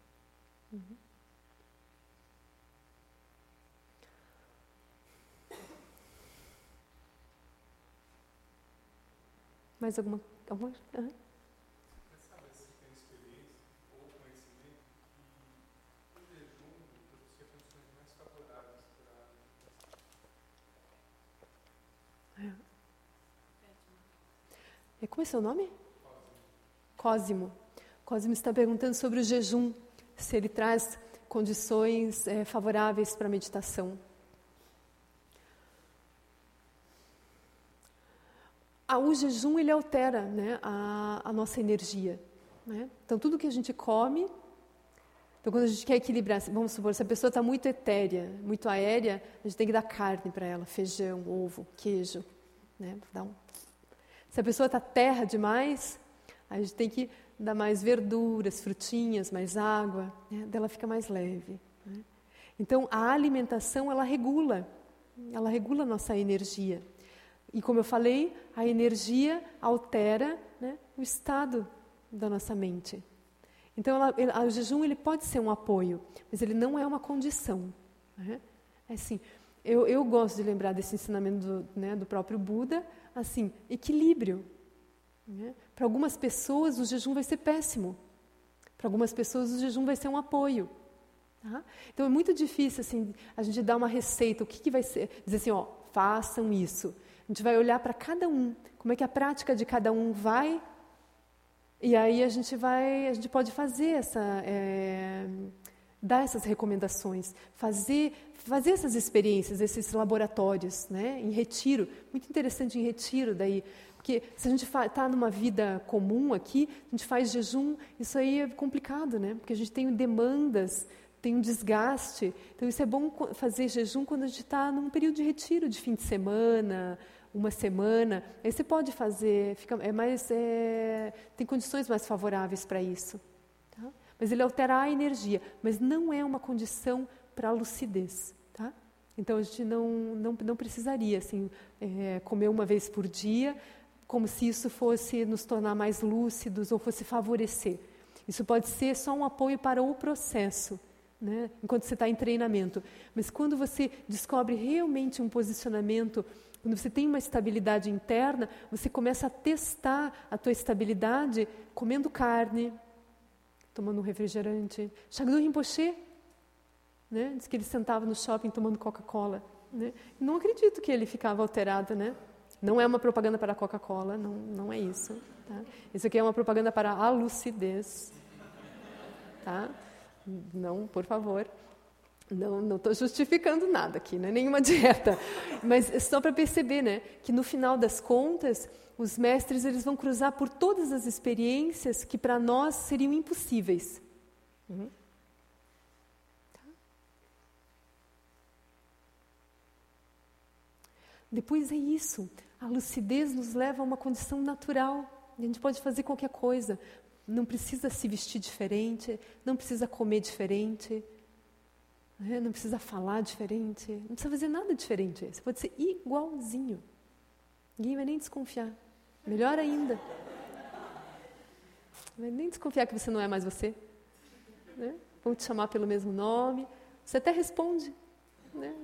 Mais alguma? Uhum. Mas sabe se tem experiência ou conhecimento que o jejum propicia condições mais favoráveis para... Como é seu nome? Cosimo. Cosimo está perguntando sobre o jejum, se ele traz condições favoráveis para a meditação. O jejum, ele altera, né, a nossa energia. Né? Então, tudo que a gente come... Então, quando a gente quer equilibrar, vamos supor, se a pessoa está muito etérea, muito aérea, a gente tem que dar carne para ela, feijão, ovo, queijo. Né? Se a pessoa está terra demais, a gente tem que dar mais verduras, frutinhas, mais água, né? Daí ela fica mais leve. Né? Então, a alimentação, ela regula a nossa energia. E como eu falei, a energia altera, né, o estado da nossa mente. Então, o jejum, ele pode ser um apoio, mas ele não é uma condição. Né? Assim, eu gosto de lembrar desse ensinamento do próprio Buda, assim, equilíbrio. Né? Para algumas pessoas, o jejum vai ser péssimo. Para algumas pessoas, o jejum vai ser um apoio. Tá? Então, é muito difícil assim, a gente dar uma receita, o que vai ser, dizer assim, ó, façam isso. A gente vai olhar para cada um, como é que a prática de cada um vai, e aí a gente pode fazer dar essas recomendações, fazer essas experiências, esses laboratórios, né, em retiro. Muito interessante em retiro, daí, porque se a gente está numa vida comum aqui, a gente faz jejum, isso aí é complicado, né, porque a gente tem demandas, tem um desgaste. Então, isso é bom fazer jejum quando a gente está num período de retiro, de fim de semana, uma semana. Aí você pode fazer, tem condições mais favoráveis para isso. Tá? Mas ele altera a energia, mas não é uma condição para a lucidez. Tá? Então, a gente não precisaria assim, comer uma vez por dia, como se isso fosse nos tornar mais lúcidos ou fosse favorecer. Isso pode ser só um apoio para o processo, né? Enquanto você está em treinamento. Mas quando você descobre realmente um posicionamento, quando você tem uma estabilidade interna, você começa a testar a tua estabilidade comendo carne, tomando um refrigerante. Shagdu Rinpoche, né? Diz que ele sentava no shopping tomando Coca-Cola. Né? Não acredito que ele ficava alterado, né? Não é uma propaganda para a Coca-Cola, não é isso. Tá? Isso aqui é uma propaganda para a lucidez. Tá? Não, por favor. Não estou justificando nada aqui, não é nenhuma dieta. Mas é só para perceber, né, que no final das contas, os mestres eles vão cruzar por todas as experiências que para nós seriam impossíveis. Tá? Depois é isso. A lucidez nos leva a uma condição natural. A gente pode fazer qualquer coisa. Não precisa se vestir diferente, não precisa comer diferente, não precisa falar diferente, não precisa fazer nada diferente. Você pode ser igualzinho. Ninguém vai nem desconfiar. Melhor ainda. Não vai nem desconfiar que você não é mais você. Né? Vão te chamar pelo mesmo nome. Você até responde. Né?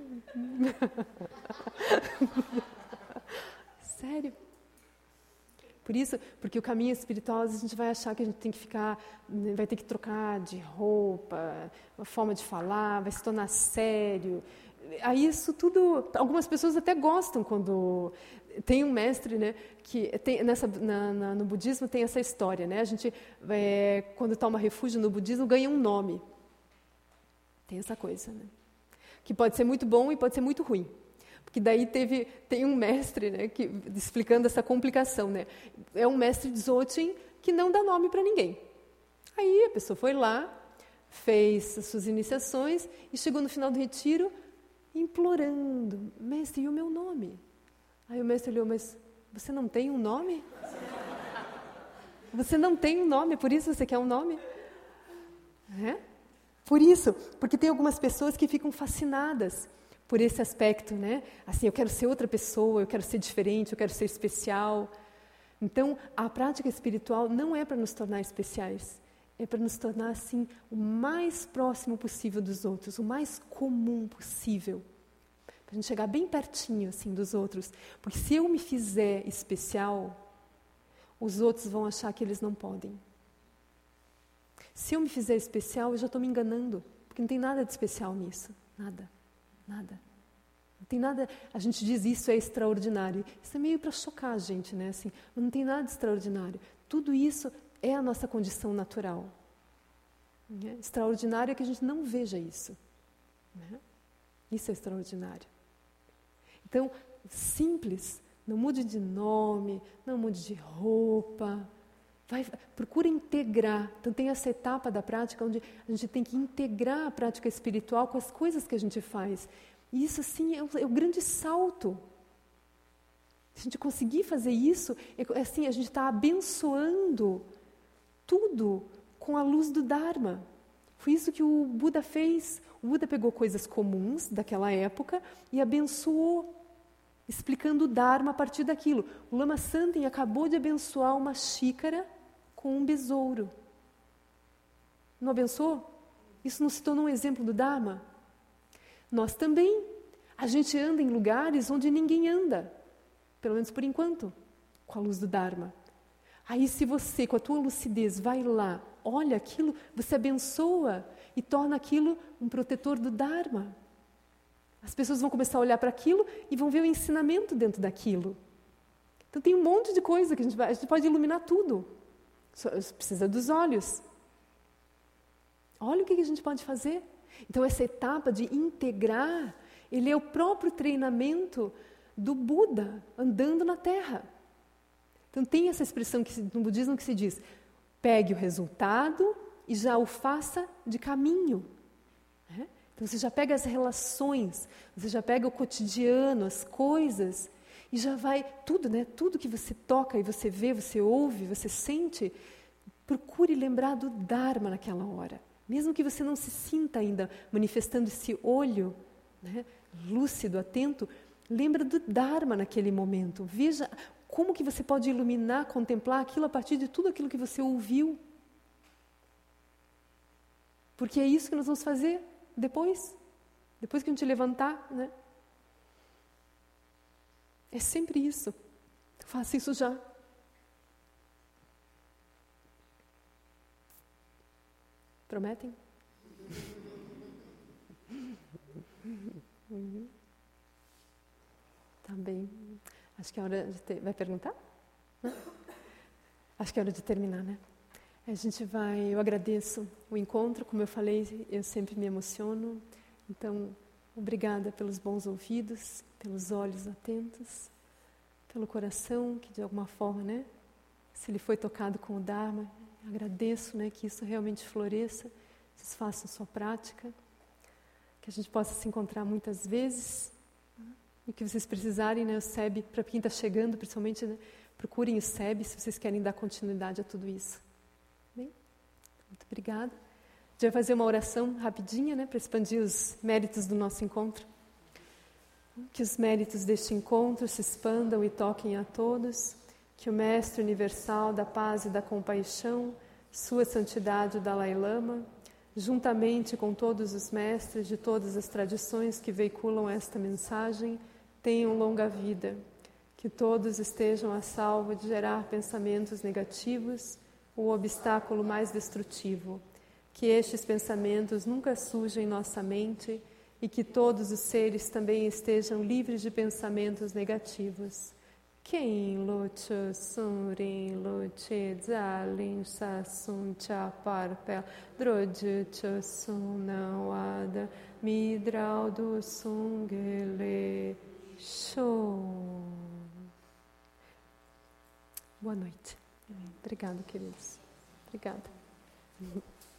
Sério. Por isso, porque o caminho espiritual, a gente vai achar que a gente tem que ficar, vai ter que trocar de roupa, a forma de falar, vai se tornar sério. Aí isso tudo, algumas pessoas até gostam quando... Tem um mestre, né, que tem, no budismo tem essa história, né? A gente, quando toma refúgio no budismo, ganha um nome. Tem essa coisa, né? Que pode ser muito bom e pode ser muito ruim. Porque daí tem um mestre, né, explicando essa complicação. Né? É um mestre Dzogchen que não dá nome para ninguém. Aí a pessoa foi lá, fez as suas iniciações e chegou no final do retiro implorando, mestre, e o meu nome? Aí o mestre olhou, mas você não tem um nome? Você não tem um nome, por isso você quer um nome? Por isso, porque tem algumas pessoas que ficam fascinadas por esse aspecto, né? Assim, eu quero ser outra pessoa, eu quero ser diferente, eu quero ser especial. Então, a prática espiritual não é para nos tornar especiais, é para nos tornar, assim, o mais próximo possível dos outros, o mais comum possível. Para a gente chegar bem pertinho, assim, dos outros. Porque se eu me fizer especial, os outros vão achar que eles não podem. Se eu me fizer especial, eu já estou me enganando, porque não tem nada de especial nisso. Nada. Não tem nada, a gente diz isso é extraordinário. Isso é meio para chocar a gente, né? Assim, não tem nada de extraordinário. Tudo isso é a nossa condição natural. Né? Extraordinário é que a gente não veja isso. Né? Isso é extraordinário. Então, simples, não mude de nome, não mude de roupa. Procura integrar. Então tem essa etapa da prática onde a gente tem que integrar a prática espiritual com as coisas que a gente faz. E isso, assim, é o grande salto. Se a gente conseguir fazer isso, assim, a gente está abençoando tudo com a luz do Dharma. Foi isso que o Buda fez. O Buda pegou coisas comuns daquela época e abençoou, explicando o Dharma a partir daquilo. O Lama Santen acabou de abençoar uma xícara com um besouro. Não abençoou? Isso não se tornou um exemplo do Dharma? Nós também. A gente anda em lugares onde ninguém anda, pelo menos por enquanto, com a luz do Dharma. Aí se você, com a tua lucidez, vai lá, olha aquilo, você abençoa e torna aquilo um protetor do Dharma. As pessoas vão começar a olhar para aquilo e vão ver o ensinamento dentro daquilo. Então tem um monte de coisa que a gente pode iluminar tudo. Só precisa dos olhos. Olha o que a gente pode fazer. Então essa etapa de integrar, ele é o próprio treinamento do Buda andando na Terra. Então tem essa expressão no budismo que se diz, pegue o resultado e já o faça de caminho. Né? Então você já pega as relações, você já pega o cotidiano, as coisas, e já vai, tudo, né? Tudo que você toca e você vê, você ouve, você sente, procure lembrar do Dharma naquela hora. Mesmo que você não se sinta ainda manifestando esse olho, né, lúcido, atento, lembra do Dharma naquele momento. Veja como que você pode iluminar, contemplar aquilo a partir de tudo aquilo que você ouviu. Porque é isso que nós vamos fazer depois que a gente levantar, né? É sempre isso. Faça isso já. Prometem? Tá bem. Acho que é hora de vai perguntar? Não? Acho que é hora de terminar, né? Eu agradeço o encontro, como eu falei, eu sempre me emociono. Então, obrigada pelos bons ouvidos, pelos olhos atentos, pelo coração que de alguma forma, né? Se ele foi tocado com o Dharma, agradeço, né, que isso realmente floresça, vocês façam sua prática, que a gente possa se encontrar muitas vezes, e que vocês precisarem, né, o SEB, para quem está chegando, principalmente, né, procurem o SEB se vocês querem dar continuidade a tudo isso. Bem? Muito obrigada. A gente vai fazer uma oração rapidinha, né, para expandir os méritos do nosso encontro. Que os méritos deste encontro se expandam e toquem a todos. Que o Mestre Universal da Paz e da Compaixão, Sua Santidade o Dalai Lama, juntamente com todos os mestres de todas as tradições que veiculam esta mensagem, tenham longa vida. Que todos estejam a salvo de gerar pensamentos negativos, o obstáculo mais destrutivo. Que estes pensamentos nunca surjam em nossa mente e que todos os seres também estejam livres de pensamentos negativos. Quem luta sunrin luce zalin sa sun cha parpel droju cha sun nawada midral do sungele show. Boa noite. Obrigada, queridos. Obrigada.